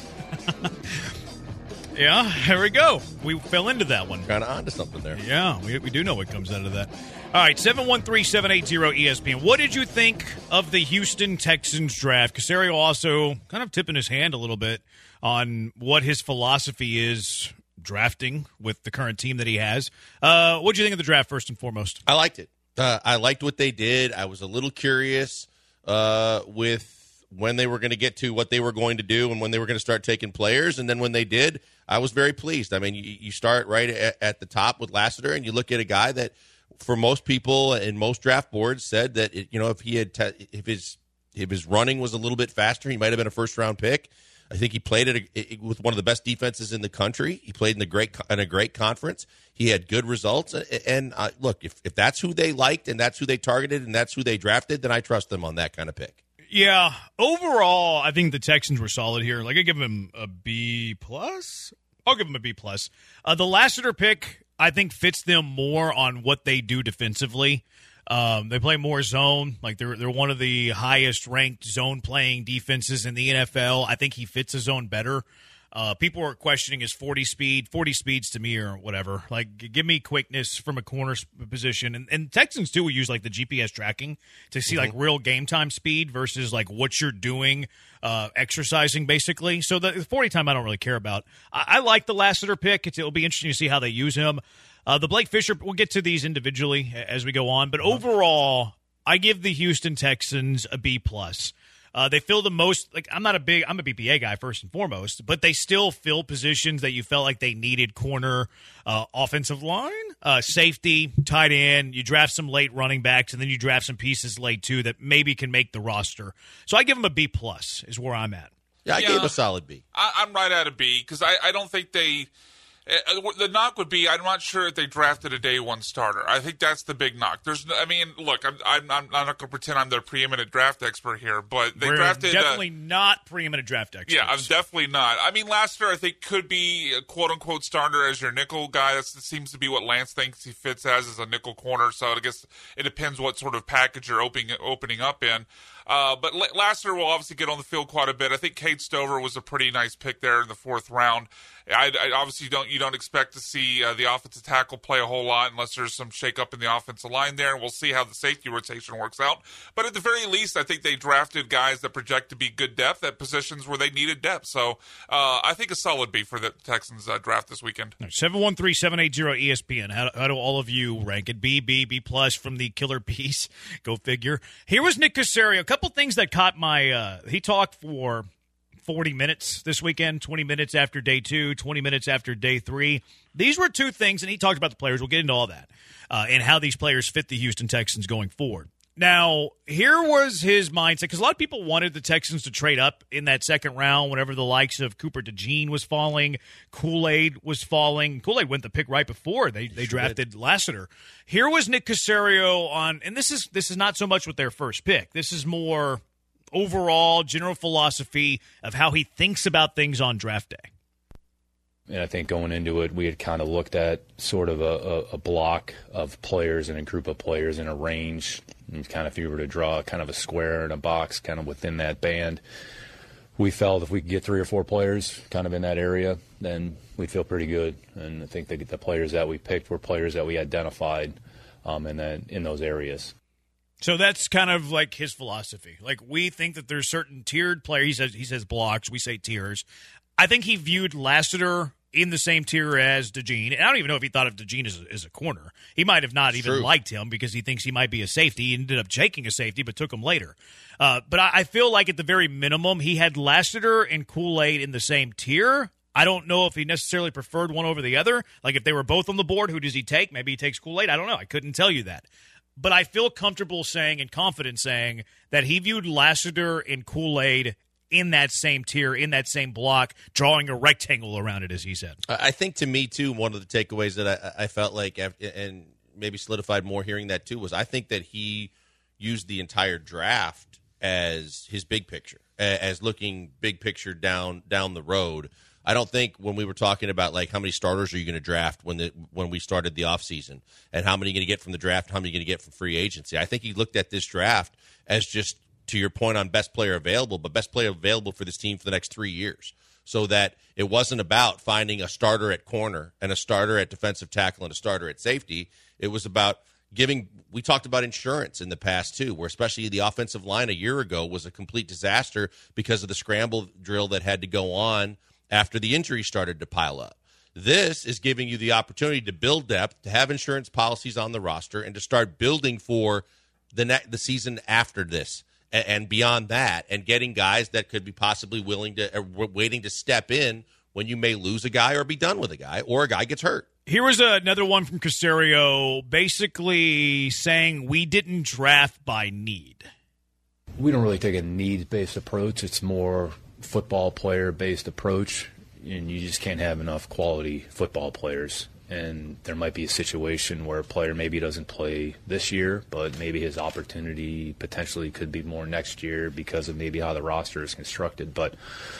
Yeah, here we go. We fell into that one. Kind of onto something there. Yeah, we do know what comes out of that. All right, 713-780-ESPN. What did you think of the Houston Texans draft? Caserio also kind of tipping his hand a little bit on what his philosophy is drafting with the current team that he has. What did you think of the draft, first and foremost? I liked it. I liked what they did. I was a little curious with when they were going to get to what they were going to do and when they were going to start taking players. And then when they did, I was very pleased. I mean, you start right at the top with Lassiter, and you look at a guy that, for most people and most draft boards, said that if he had if his running was a little bit faster, he might have been a first round pick. I think he played with one of the best defenses in the country. He played in a great conference. He had good results. And look, if that's who they liked and that's who they targeted and that's who they drafted, then I trust them on that kind of pick. Yeah, overall, I think the Texans were solid here. Like, I give him a B+. I'll give him a B+. The Lassiter pick, I think, fits them more on what they do defensively. They play more zone. Like, they're one of the highest ranked zone playing defenses in the NFL. I think he fits a zone better. People are questioning his 40 speed. 40 speeds to me or whatever. Like, give me quickness from a corner position. And Texans, too, will use, like, the GPS tracking to see, like, real game time speed versus, like, what you're doing, exercising, basically. So the 40 time I don't really care about. I like the Lassiter pick. It'll be interesting to see how they use him. The Blake Fisher, we'll get to these individually as we go on. But overall, I give the Houston Texans a B+. They fill the most, like, I'm a BPA guy first and foremost, but they still fill positions that you felt like they needed: corner, offensive line, safety, tight end. You draft some late running backs, and then you draft some pieces late too that maybe can make the roster. So I give them a B+ is where I'm at. Yeah, I gave a solid B. I'm right at a B because I don't think they. The knock would be, I'm not sure if they drafted a day one starter. I think that's the big knock. Look, I'm not going to pretend I'm the preeminent draft expert here, but We're drafted definitely not preeminent draft experts. Yeah, I'm definitely not. I mean, Lassiter, I think, could be a quote-unquote starter as your nickel guy. That seems to be what Lance thinks he fits as a nickel corner, so I guess it depends what sort of package you're opening up in. But Lassiter will obviously get on the field quite a bit. I think Cade Stover was a pretty nice pick there in the 4th round. I obviously you don't expect to see the offensive tackle play a whole lot unless there's some shakeup in the offensive line there, and we'll see how the safety rotation works out. But at the very least, I think they drafted guys that project to be good depth at positions where they needed depth. So I think a solid B for the Texans draft this weekend. 713-780-ESPN. How do all of you rank it? B plus from the Killer Bees. Go figure. Here was Nick Caserio. A couple things that caught my he talked for 40 minutes this weekend, 20 minutes after day 2, 20 minutes after day 3. These were two things, and he talked about the players. We'll get into all that and how these players fit the Houston Texans going forward. Now, here was his mindset, because a lot of people wanted the Texans to trade up in that second round whenever the likes of Cooper DeJean was falling, Kool-Aid was falling. Kool-Aid went the pick right before they drafted Lassiter. Here was Nick Caserio on, and this is not so much with their first pick. This is more overall general philosophy of how he thinks about things on draft day. And I think going into it, we had kind of looked at sort of a block of players and a group of players in a range. And kind of if you were to draw kind of a square in a box kind of within that band, we felt if we could get 3 or 4 players kind of in that area, then we'd feel pretty good. And I think that the players that we picked were players that we identified in those areas. So that's kind of like his philosophy. Like, we think that there's certain tiered players. He says blocks. We say tiers. I think he viewed Lassiter in the same tier as DeJean. And I don't even know if he thought of DeJean as a corner. He might have not even liked him because he thinks he might be a safety. He ended up taking a safety, but took him later. But I feel like at the very minimum, he had Lassiter and Kool-Aid in the same tier. I don't know if he necessarily preferred one over the other. Like, if they were both on the board, who does he take? Maybe he takes Kool-Aid. I don't know. I couldn't tell you that. But I feel comfortable saying and confident saying that he viewed Lassiter and Kool-Aid in that same tier, in that same block, drawing a rectangle around it, as he said. I think, to me, too, one of the takeaways that I felt like, and maybe solidified more hearing that, too, was I think that he used the entire draft as his big picture, as looking big picture down the road. I don't think when we were talking about, like, how many starters are you going to draft when we started the offseason, and how many are you going to get from the draft, how many are you going to get from free agency. I think he looked at this draft as just, to your point on best player available, but best player available for this team for the next 3 years, so that it wasn't about finding a starter at corner and a starter at defensive tackle and a starter at safety. It was about we talked about insurance in the past too, where especially the offensive line a year ago was a complete disaster because of the scramble drill that had to go on after the injuries started to pile up. This is giving you the opportunity to build depth, to have insurance policies on the roster, and to start building for the season after this and beyond that, and getting guys that could be possibly waiting to step in when you may lose a guy or be done with a guy, or a guy gets hurt. Here was another one from Caserio, basically saying we didn't draft by need. We don't really take a needs-based approach. It's more football player-based approach, and you just can't have enough quality football players. And there might be a situation where a player maybe doesn't play this year, but maybe his opportunity potentially could be more next year because of maybe how the roster is constructed. But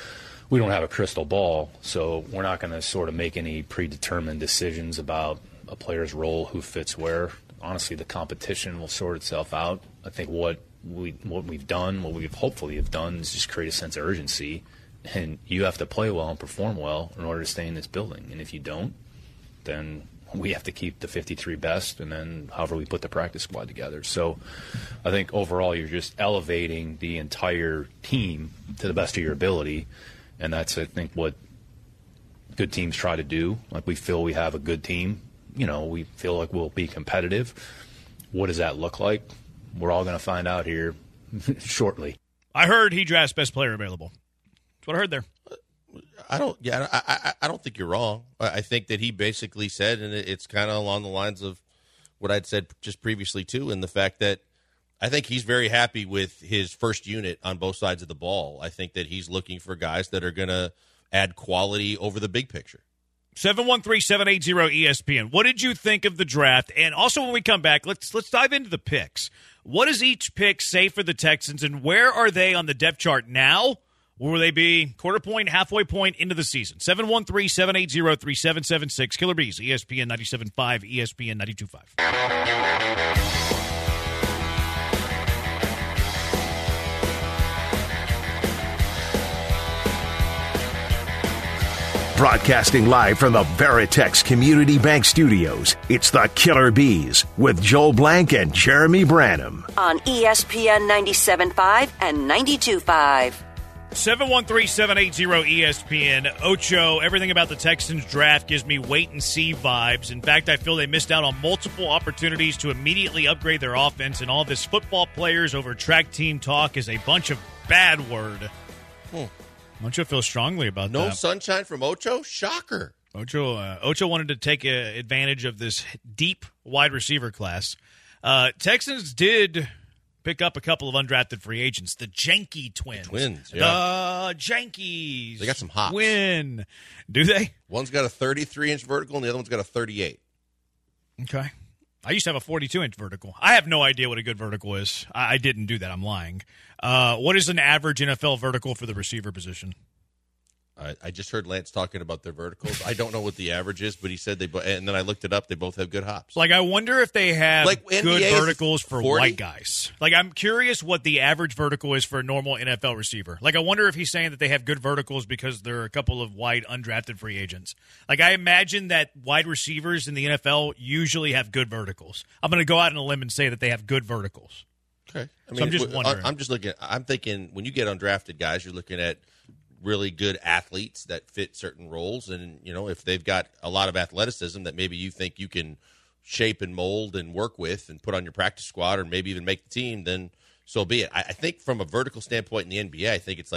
we don't have a crystal ball, so we're not going to sort of make any predetermined decisions about a player's role, who fits where. Honestly, the competition will sort itself out. I think what we've done, what we've hopefully have done, is just create a sense of urgency And you have to play well and perform well in order to stay in this building. And if you don't, then we have to keep the 53 best, and then however we put the practice squad together. So I think overall you're just elevating the entire team to the best of your ability, and that's, I think, what good teams try to do. Like, we feel we have a good team. We feel like we'll be competitive. What does that look like? We're all going to find out here shortly. I heard he drafts best player available. That's what I heard there. I don't think you're wrong. I think that he basically said, and it's kind of along the lines of what I'd said just previously too, and the fact that I think he's very happy with his first unit on both sides of the ball. I think that he's looking for guys that are going to add quality over the big picture. 713-780-ESPN. What did you think of the draft? And also, when we come back, let's dive into the picks. What does each pick say for the Texans, and where are they on the depth chart now? Or will they be quarter point, halfway point into the season? 713-780-3776. Killer Bees, ESPN 97.5, ESPN 92.5. Broadcasting live from the Veritex Community Bank Studios, it's the Killer Bees with Joel Blank and Jeremy Branham. On ESPN 97.5 and 92.5. 713-780-ESPN. Ocho, everything about the Texans draft gives me wait-and-see vibes. In fact, I feel they missed out on multiple opportunities to immediately upgrade their offense, and all this football players over track team talk is a bunch of bad word. Ocho feels strongly about that. No sunshine from Ocho? Shocker. Ocho wanted to take advantage of this deep wide receiver class. Texans did pick up a couple of undrafted free agents. The Janke twins. The twins, yeah. The Jankies. They got some hops. Win. Do they? One's got a 33-inch vertical, and the other one's got a 38. Okay. I used to have a 42-inch vertical. I have no idea what a good vertical is. I didn't do that. I'm lying. What is an average NFL vertical for the receiver position? I just heard Lance talking about their verticals. I don't know what the average is, but he said and then I looked it up. They both have good hops. I wonder if they have good verticals for 40? white guys. I'm curious what the average vertical is for a normal NFL receiver. I wonder if he's saying that they have good verticals because there are a couple of white undrafted free agents. I imagine that wide receivers in the NFL usually have good verticals. I'm going to go out on a limb and say that they have good verticals. Okay. So I'm just wondering. I'm thinking when you get undrafted guys, you're looking at really good athletes that fit certain roles, and if they've got a lot of athleticism that maybe you think you can shape and mold and work with and put on your practice squad or maybe even make the team, then so be it. I think from a vertical standpoint in the NBA, I think it's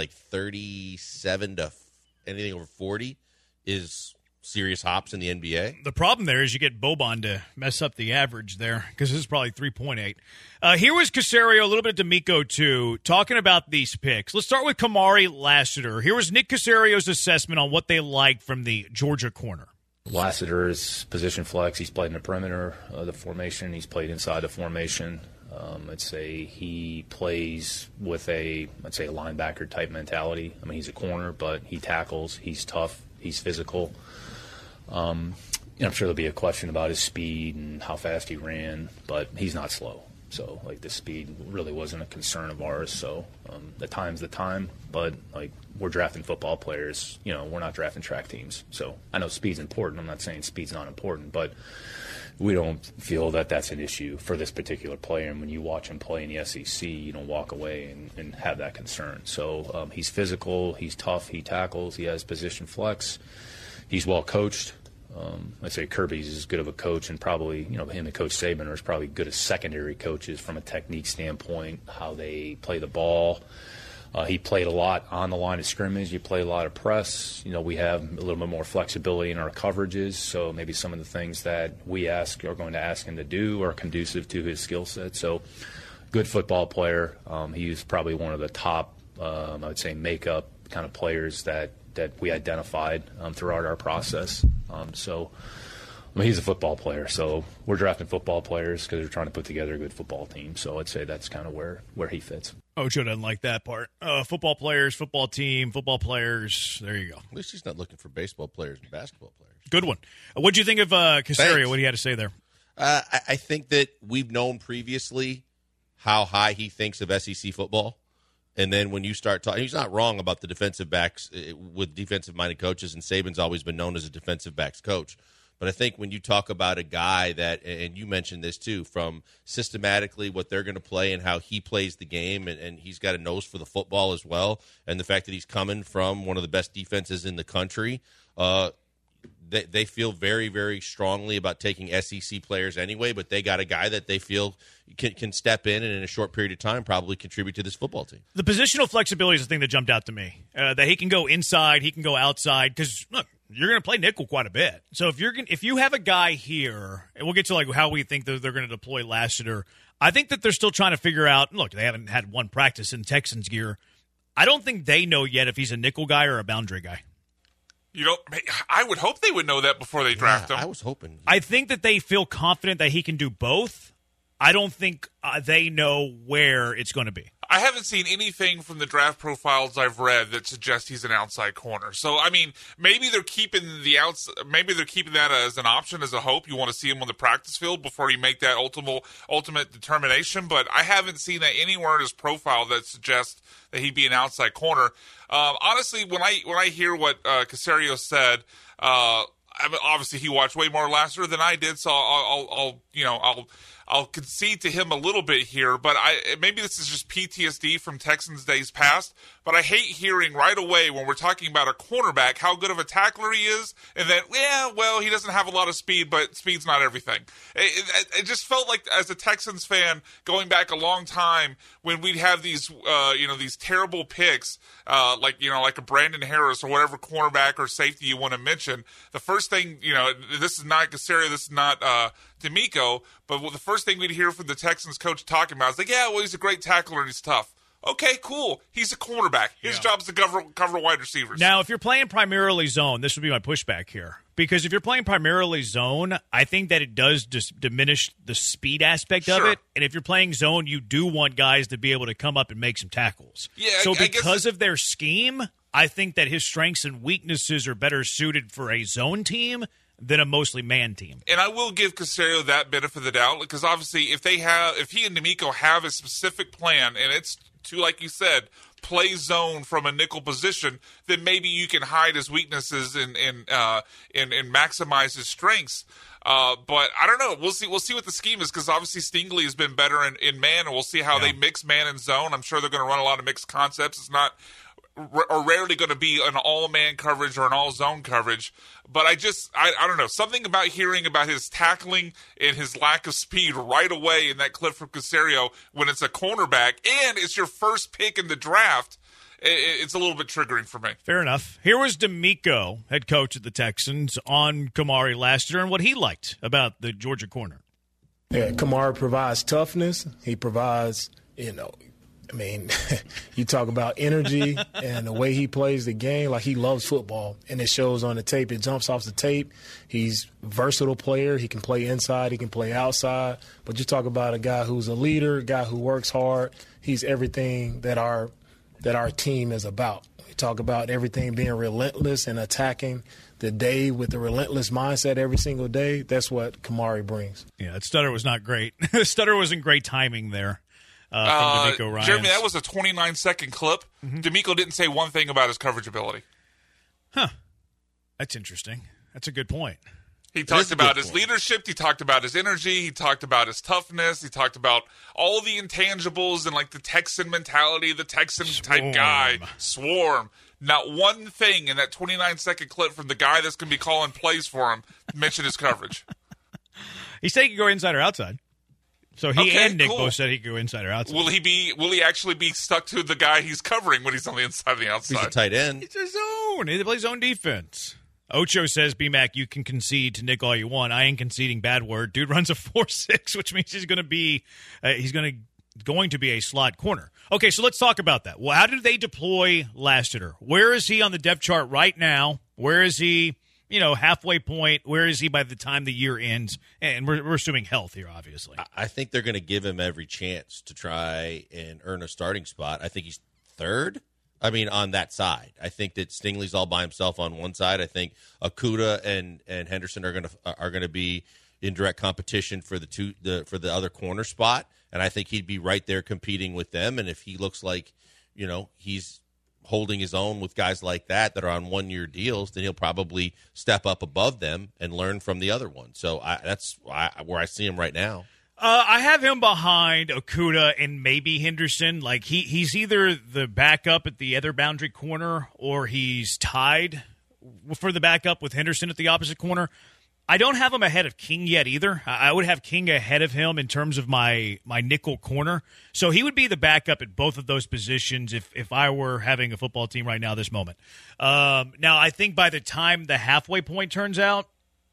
37 to anything over 40 is serious hops in the NBA. The problem there is you get Boban to mess up the average there because this is probably 3.8. Here was Caserio, a little bit of D'Amico too, talking about these picks. Let's start with Kamari Lassiter. Here was Nick Caserio's assessment on what they liked from the Georgia corner. Lassiter is position flex. He's played in the perimeter of the formation. He's played inside the formation. I'd say he plays with a linebacker type mentality. I mean, he's a corner, but he tackles. He's tough. He's physical. I'm sure there'll be a question about his speed and how fast he ran, but he's not slow. So, the speed really wasn't a concern of ours. So, the time's the time, but, we're drafting football players. We're not drafting track teams. So, I know speed's important. I'm not saying speed's not important, but we don't feel that that's an issue for this particular player. And when you watch him play in the SEC, you don't walk away and have that concern. So, he's physical, he's tough, he tackles, he has position flex. He's well coached. I'd say Kirby's as good of a coach, and probably, him and Coach Saban are probably good as secondary coaches from a technique standpoint, how they play the ball. He played a lot on the line of scrimmage. You play a lot of press. We have a little bit more flexibility in our coverages, so maybe some of the things that we are going to ask him to do are conducive to his skill set. So, good football player. He's probably one of the top, I would say, makeup kind of players that we identified throughout our process. He's a football player, so we're drafting football players because we're trying to put together a good football team. So I'd say that's kind of where he fits. Ocho doesn't like that part. Football players, football team, football players. There you go. At least he's not looking for baseball players and basketball players. Good one. What'd you think of Caserio? What he had to say there? I think that we've known previously how high he thinks of SEC football. And then when you start talking, he's not wrong about the defensive backs with defensive-minded coaches, and Saban's always been known as a defensive backs coach. But I think when you talk about a guy that, and you mentioned this too, from systematically what they're going to play and how he plays the game, and he's got a nose for the football as well, and the fact that he's coming from one of the best defenses in the country, they feel very, very strongly about taking SEC players anyway, but they got a guy that they feel can step in and in a short period of time probably contribute to this football team. The positional flexibility is the thing that jumped out to me. That he can go inside, he can go outside, because, look, you're going to play nickel quite a bit. So if you have a guy here, and we'll get to like how we think they're going to deploy Lassiter, I think that they're still trying to figure out, look, they haven't had one practice in Texans gear. I don't think they know yet if he's a nickel guy or a boundary guy. You know, I would hope they would know that before they draft him. I was hoping. I think that they feel confident that he can do both. I don't think they know where it's going to be. I haven't seen anything from the draft profiles I've read that suggests he's an outside corner. So, I mean, maybe they're keeping that as an option, as a hope. You want to see him on the practice field before you make that ultimate determination. But I haven't seen that anywhere in his profile that suggests that he'd be an outside corner. Honestly, when I hear what Caserio said, I mean, obviously he watched way more Lassiter than I did, so I'll concede to him a little bit here, but maybe this is just PTSD from Texans days past, but I hate hearing right away when we're talking about a cornerback how good of a tackler he is, and then, he doesn't have a lot of speed, but speed's not everything. It just felt like, as a Texans fan, going back a long time, when we'd have these terrible picks, like a Brandon Harris or whatever cornerback or safety you want to mention, the first thing, this is not Caserio, this is not D'Amico, but the first thing we'd hear from the Texans coach talking about is like, he's a great tackler and he's tough. Okay, cool. He's a cornerback. His job is to cover wide receivers. Now, if you're playing primarily zone, this would be my pushback here. Because if you're playing primarily zone, I think that it does just diminish the speed aspect of it. And if you're playing zone, you do want guys to be able to come up and make some tackles. Yeah, so because of their scheme, I think that his strengths and weaknesses are better suited for a zone team than a mostly man team. And I will give Caserio that benefit of the doubt, because obviously if he and D'Amico have a specific plan, and it's to, like you said, play zone from a nickel position, then maybe you can hide his weaknesses and maximize his strengths. But I don't know. We'll see what the scheme is, because obviously Stingley has been better in man, and we'll see how they mix man and zone. I'm sure they're going to run a lot of mixed concepts. It's not rarely going to be an all-man coverage or an all-zone coverage. But I don't know. Something about hearing about his tackling and his lack of speed right away in that clip from Caserio when it's a cornerback and it's your first pick in the draft, it's a little bit triggering for me. Fair enough. Here was D'Amico, head coach of the Texans, on Kamari Lassiter and what he liked about the Georgia corner. Yeah, Kamari provides toughness. He provides, you talk about energy and the way he plays the game, like he loves football, and it shows on the tape. It jumps off the tape. He's a versatile player. He can play inside. He can play outside. But you talk about a guy who's a leader, a guy who works hard. He's everything that our team is about. We talk about everything being relentless and attacking the day with the relentless mindset every single day. That's what Kamari brings. Yeah, that stutter was not great. The stutter wasn't great timing there. From D'Amico Ryans. Jeremy, that was a 29-second clip. Mm-hmm. D'Amico didn't say one thing about his coverage ability. Huh. That's interesting. That's a good point. He talked about his leadership. He talked about his energy. He talked about his toughness. He talked about all the intangibles and, like, the Texan mentality, the Texan-type guy. Swarm. Not one thing in that 29-second clip from the guy that's going to be calling plays for him mentioned his coverage. He said he could go inside or outside. So he and Nick both said he could go inside or outside. Will he actually be stuck to the guy he's covering when he's on the inside or the outside? He's a tight end. It's a zone. He plays zone defense. Ocho says, B-Mac, you can concede to Nick all you want. I ain't conceding, bad word. Dude runs a 4.6, which means he's going to be a slot corner. Okay, so let's talk about that. Well, how did they deploy Lassiter? Where is he on the depth chart right now? Where is he? Halfway point, where is he by the time the year ends? And we're assuming health here, obviously. I think they're going to give him every chance to try and earn a starting spot. I think he's third. On that side. I think that Stingley's all by himself on one side. I think Okudah and Henderson are going to be in direct competition for the other corner spot, and I think he'd be right there competing with them. And if he looks like he's holding his own with guys like that are on 1-year deals, then he'll probably step up above them and learn from the other one. So that's where I see him right now. I have him behind Okudah and maybe Henderson. Like he's either the backup at the other boundary corner or he's tied for the backup with Henderson at the opposite corner. I don't have him ahead of King yet either. I would have King ahead of him in terms of my nickel corner. So he would be the backup at both of those positions if I were having a football team right now this moment. Now, I think by the time the halfway point turns out,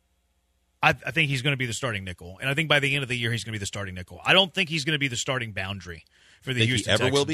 I think he's going to be the starting nickel. And I think by the end of the year, he's going to be the starting nickel. I don't think he's going to be the starting boundary for the Houston Texans. He ever will be?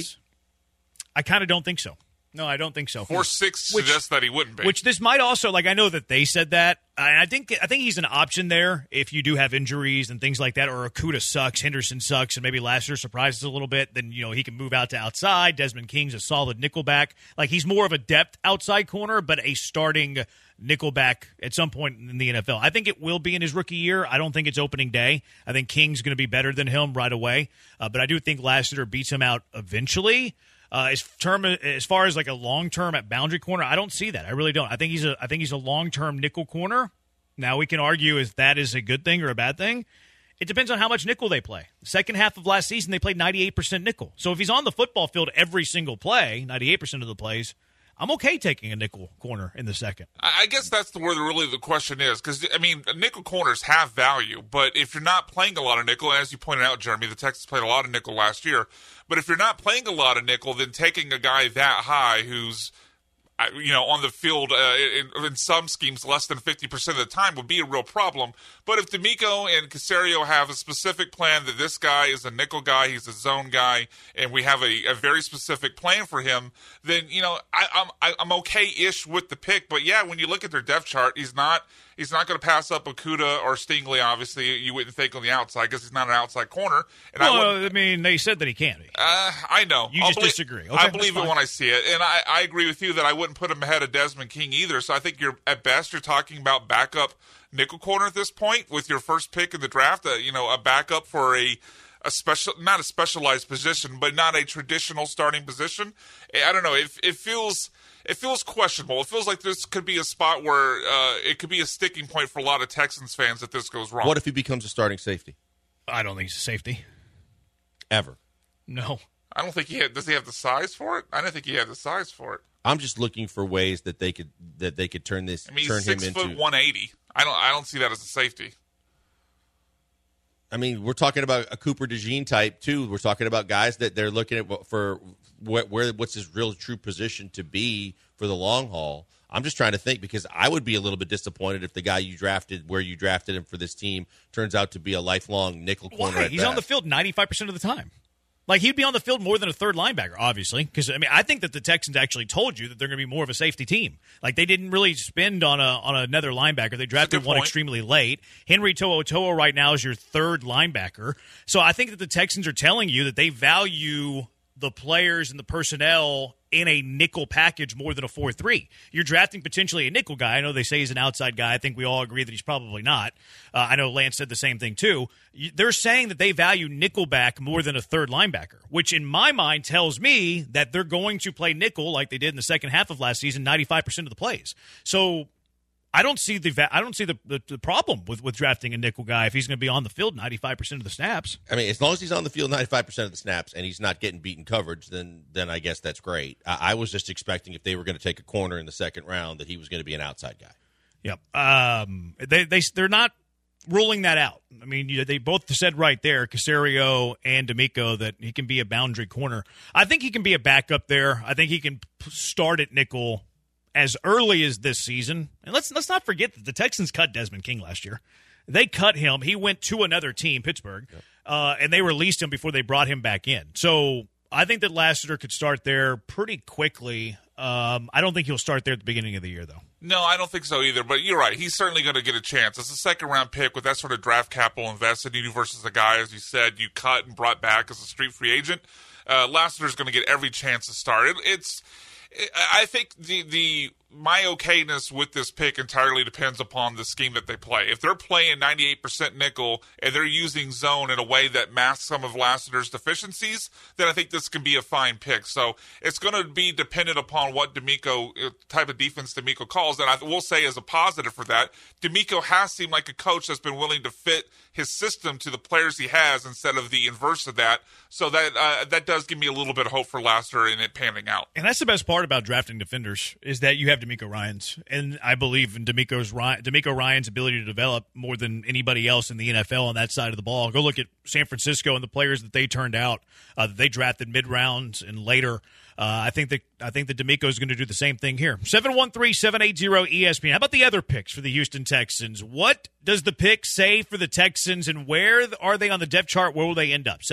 I kind of don't think so. No, I don't think so. 4-6 suggests that he wouldn't be. Which this might also, I know that they said that. I think he's an option there if you do have injuries and things like that, or Okudah sucks, Henderson sucks, and maybe Lassiter surprises a little bit. Then he can move out to outside. Desmond King's a solid nickelback. He's more of a depth outside corner, but a starting nickelback at some point in the NFL. I think it will be in his rookie year. I don't think it's opening day. I think King's going to be better than him right away, but I do think Lassiter beats him out eventually. As far as a long term at boundary corner, I don't see that. I really don't. I think he's a long term nickel corner. Now we can argue if that is a good thing or a bad thing. It depends on how much nickel they play. The second half of last season, they played 98% nickel. So if he's on the football field every single play, 98% of the plays, I'm okay taking a nickel corner in the second. I guess that's where really the question is, because, nickel corners have value, but if you're not playing a lot of nickel, and as you pointed out, Jeremy, the Texans played a lot of nickel last year, but if you're not playing a lot of nickel, then taking a guy that high who's on the field in some schemes less than 50% of the time would be a real problem. But if DeMeco and Caserio have a specific plan that this guy is a nickel guy, he's a zone guy, and we have a very specific plan for him, then I'm okay-ish with the pick. But yeah, when you look at their depth chart, he's not going to pass up Okudah or Stingley. Obviously, you wouldn't think on the outside because he's not an outside corner. And they said that he can't be. I know. You just disagree. Okay, I believe it when I see it, and I agree with you that I wouldn't put him ahead of Desmond King either. So I think at best you're talking about backup nickel corner at this point with your first pick in the draft. A backup for not a specialized position, but not a traditional starting position. I don't know. It feels questionable. It feels like this could be a spot where it could be a sticking point for a lot of Texans fans if this goes wrong. What if he becomes a starting safety? I don't think he's a safety. Ever? No. I don't think does he have the size for it? I didn't think he had the size for it. I'm just looking for ways that they could turn this. He's turn 6 him foot into 180. I don't see that as a safety. We're talking about a Cooper DeJean type too. We're talking about guys that they're looking at for what's his real true position to be for the long haul. I'm just trying to think, because I would be a little bit disappointed if the guy you drafted him for this team turns out to be a lifelong nickel corner. Why? He's on the field 95% of the time. He'd be on the field more than a third linebacker, obviously. Because I think that the Texans actually told you that they're going to be more of a safety team. They didn't really spend on another linebacker. They drafted one extremely late. Henry To'oTo'o right now is your third linebacker. So I think that the Texans are telling you that they value the players and the personnel in a nickel package more than a 4-3. You're drafting potentially a nickel guy. I know they say he's an outside guy. I think we all agree that he's probably not. I know Lance said the same thing too. They're saying that they value nickelback more than a third linebacker, which in my mind tells me that they're going to play nickel like they did in the second half of last season, 95% of the plays. So I don't see the problem with drafting a nickel guy if he's going to be on the field 95% of the snaps. As long as he's on the field 95% of the snaps and he's not getting beaten coverage, then I guess that's great. I was just expecting if they were going to take a corner in the second round that he was going to be an outside guy. Yep. They're not ruling that out. They both said right there, Caserio and DeMeco, that he can be a boundary corner. I think he can be a backup there. I think he can start at nickel as early as this season. And let's not forget that the Texans cut Desmond King last year. They cut him. He went to another team, Pittsburgh, and they released him before they brought him back in. So I think that Lassiter could start there pretty quickly. I don't think he'll start there at the beginning of the year, though. No, I don't think so either, but you're right. He's certainly going to get a chance. It's a second-round pick with that sort of draft capital invested in you versus a guy, as you said, you cut and brought back as a street free agent. Lassiter's going to get every chance to start. I think the my okayness with this pick entirely depends upon the scheme that they play. If they're playing 98% nickel and they're using zone in a way that masks some of Lassiter's deficiencies, then I think this can be a fine pick. So it's going to be dependent upon what type of defense DeMeco calls. And I will say as a positive for that, DeMeco has seemed like a coach that's been willing to fit his system to the players he has instead of the inverse of that. So that does give me a little bit of hope for Lassiter in it panning out. And that's the best part about drafting defenders is that you have DeMeco Ryans. And I believe in DeMeco Ryans' ability to develop more than anybody else in the NFL on that side of the ball. Go look at San Francisco and the players that they turned out, that they drafted mid-rounds and later. I think that DeMeco is going to do the same thing here. 713-780-ESPN. How about the other picks for the Houston Texans? What does the pick say for the Texans, and where are they on the depth chart? Where will they end up?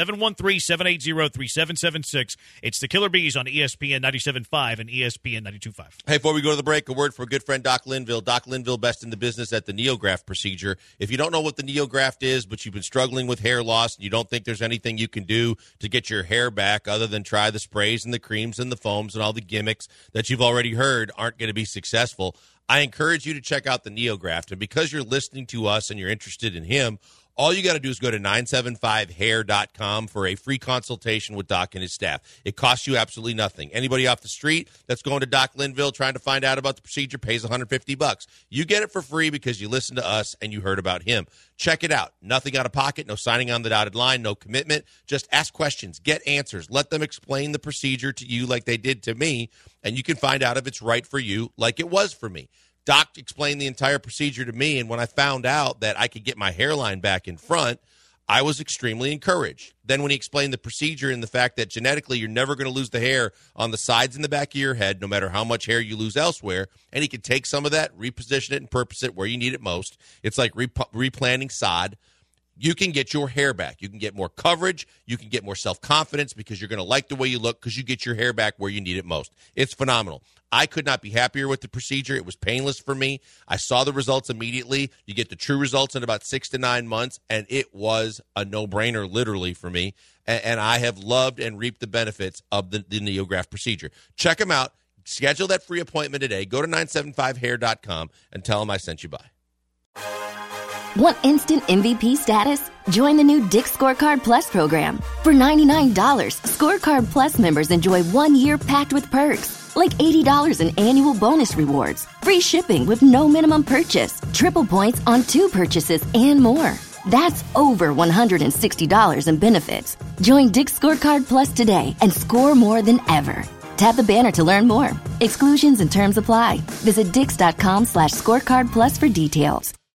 713-780-3776. It's the Killer Bees on ESPN 97.5 and ESPN 92.5. Hey, before we go to the break, a word from a good friend, Doc Linville. Doc Linville, best in the business at the NeoGraft procedure. If you don't know what the NeoGraft is, but you've been struggling with hair loss and you don't think there's anything you can do to get your hair back other than try the sprays and the creams and the foams and all the gimmicks that you've already heard aren't going to be successful, I encourage you to check out the NeoGraft. And because you're listening to us and you're interested in him, all you got to do is go to 975hair.com for a free consultation with Doc and his staff. It costs you absolutely nothing. Anybody off the street that's going to Doc Linville trying to find out about the procedure pays $150. You get it for free because you listen to us and you heard about him. Check it out. Nothing out of pocket, no signing on the dotted line, no commitment. Just ask questions, get answers. Let them explain the procedure to you like they did to me, and you can find out if it's right for you like it was for me. Doc explained the entire procedure to me, and when I found out that I could get my hairline back in front, I was extremely encouraged. Then when he explained the procedure and the fact that genetically you're never going to lose the hair on the sides and the back of your head, no matter how much hair you lose elsewhere, and he could take some of that, reposition it, and purpose it where you need it most. It's like replanting sod. You can get your hair back. You can get more coverage. You can get more self-confidence because you're going to like the way you look because you get your hair back where you need it most. It's phenomenal. I could not be happier with the procedure. It was painless for me. I saw the results immediately. You get the true results in about 6 to 9 months, and it was a no-brainer literally for me. And I have loved and reaped the benefits of the NeoGraft procedure. Check them out. Schedule that free appointment today. Go to 975hair.com and tell them I sent you by. Want instant MVP status? Join the new Dick's Scorecard Plus program. For $99, Scorecard Plus members enjoy 1 year packed with perks, like $80 in annual bonus rewards, free shipping with no minimum purchase, triple points on 2 purchases, and more. That's over $160 in benefits. Join Dick's Scorecard Plus today and score more than ever. Tap the banner to learn more. Exclusions and terms apply. Visit Dix.com/scorecard plus for details.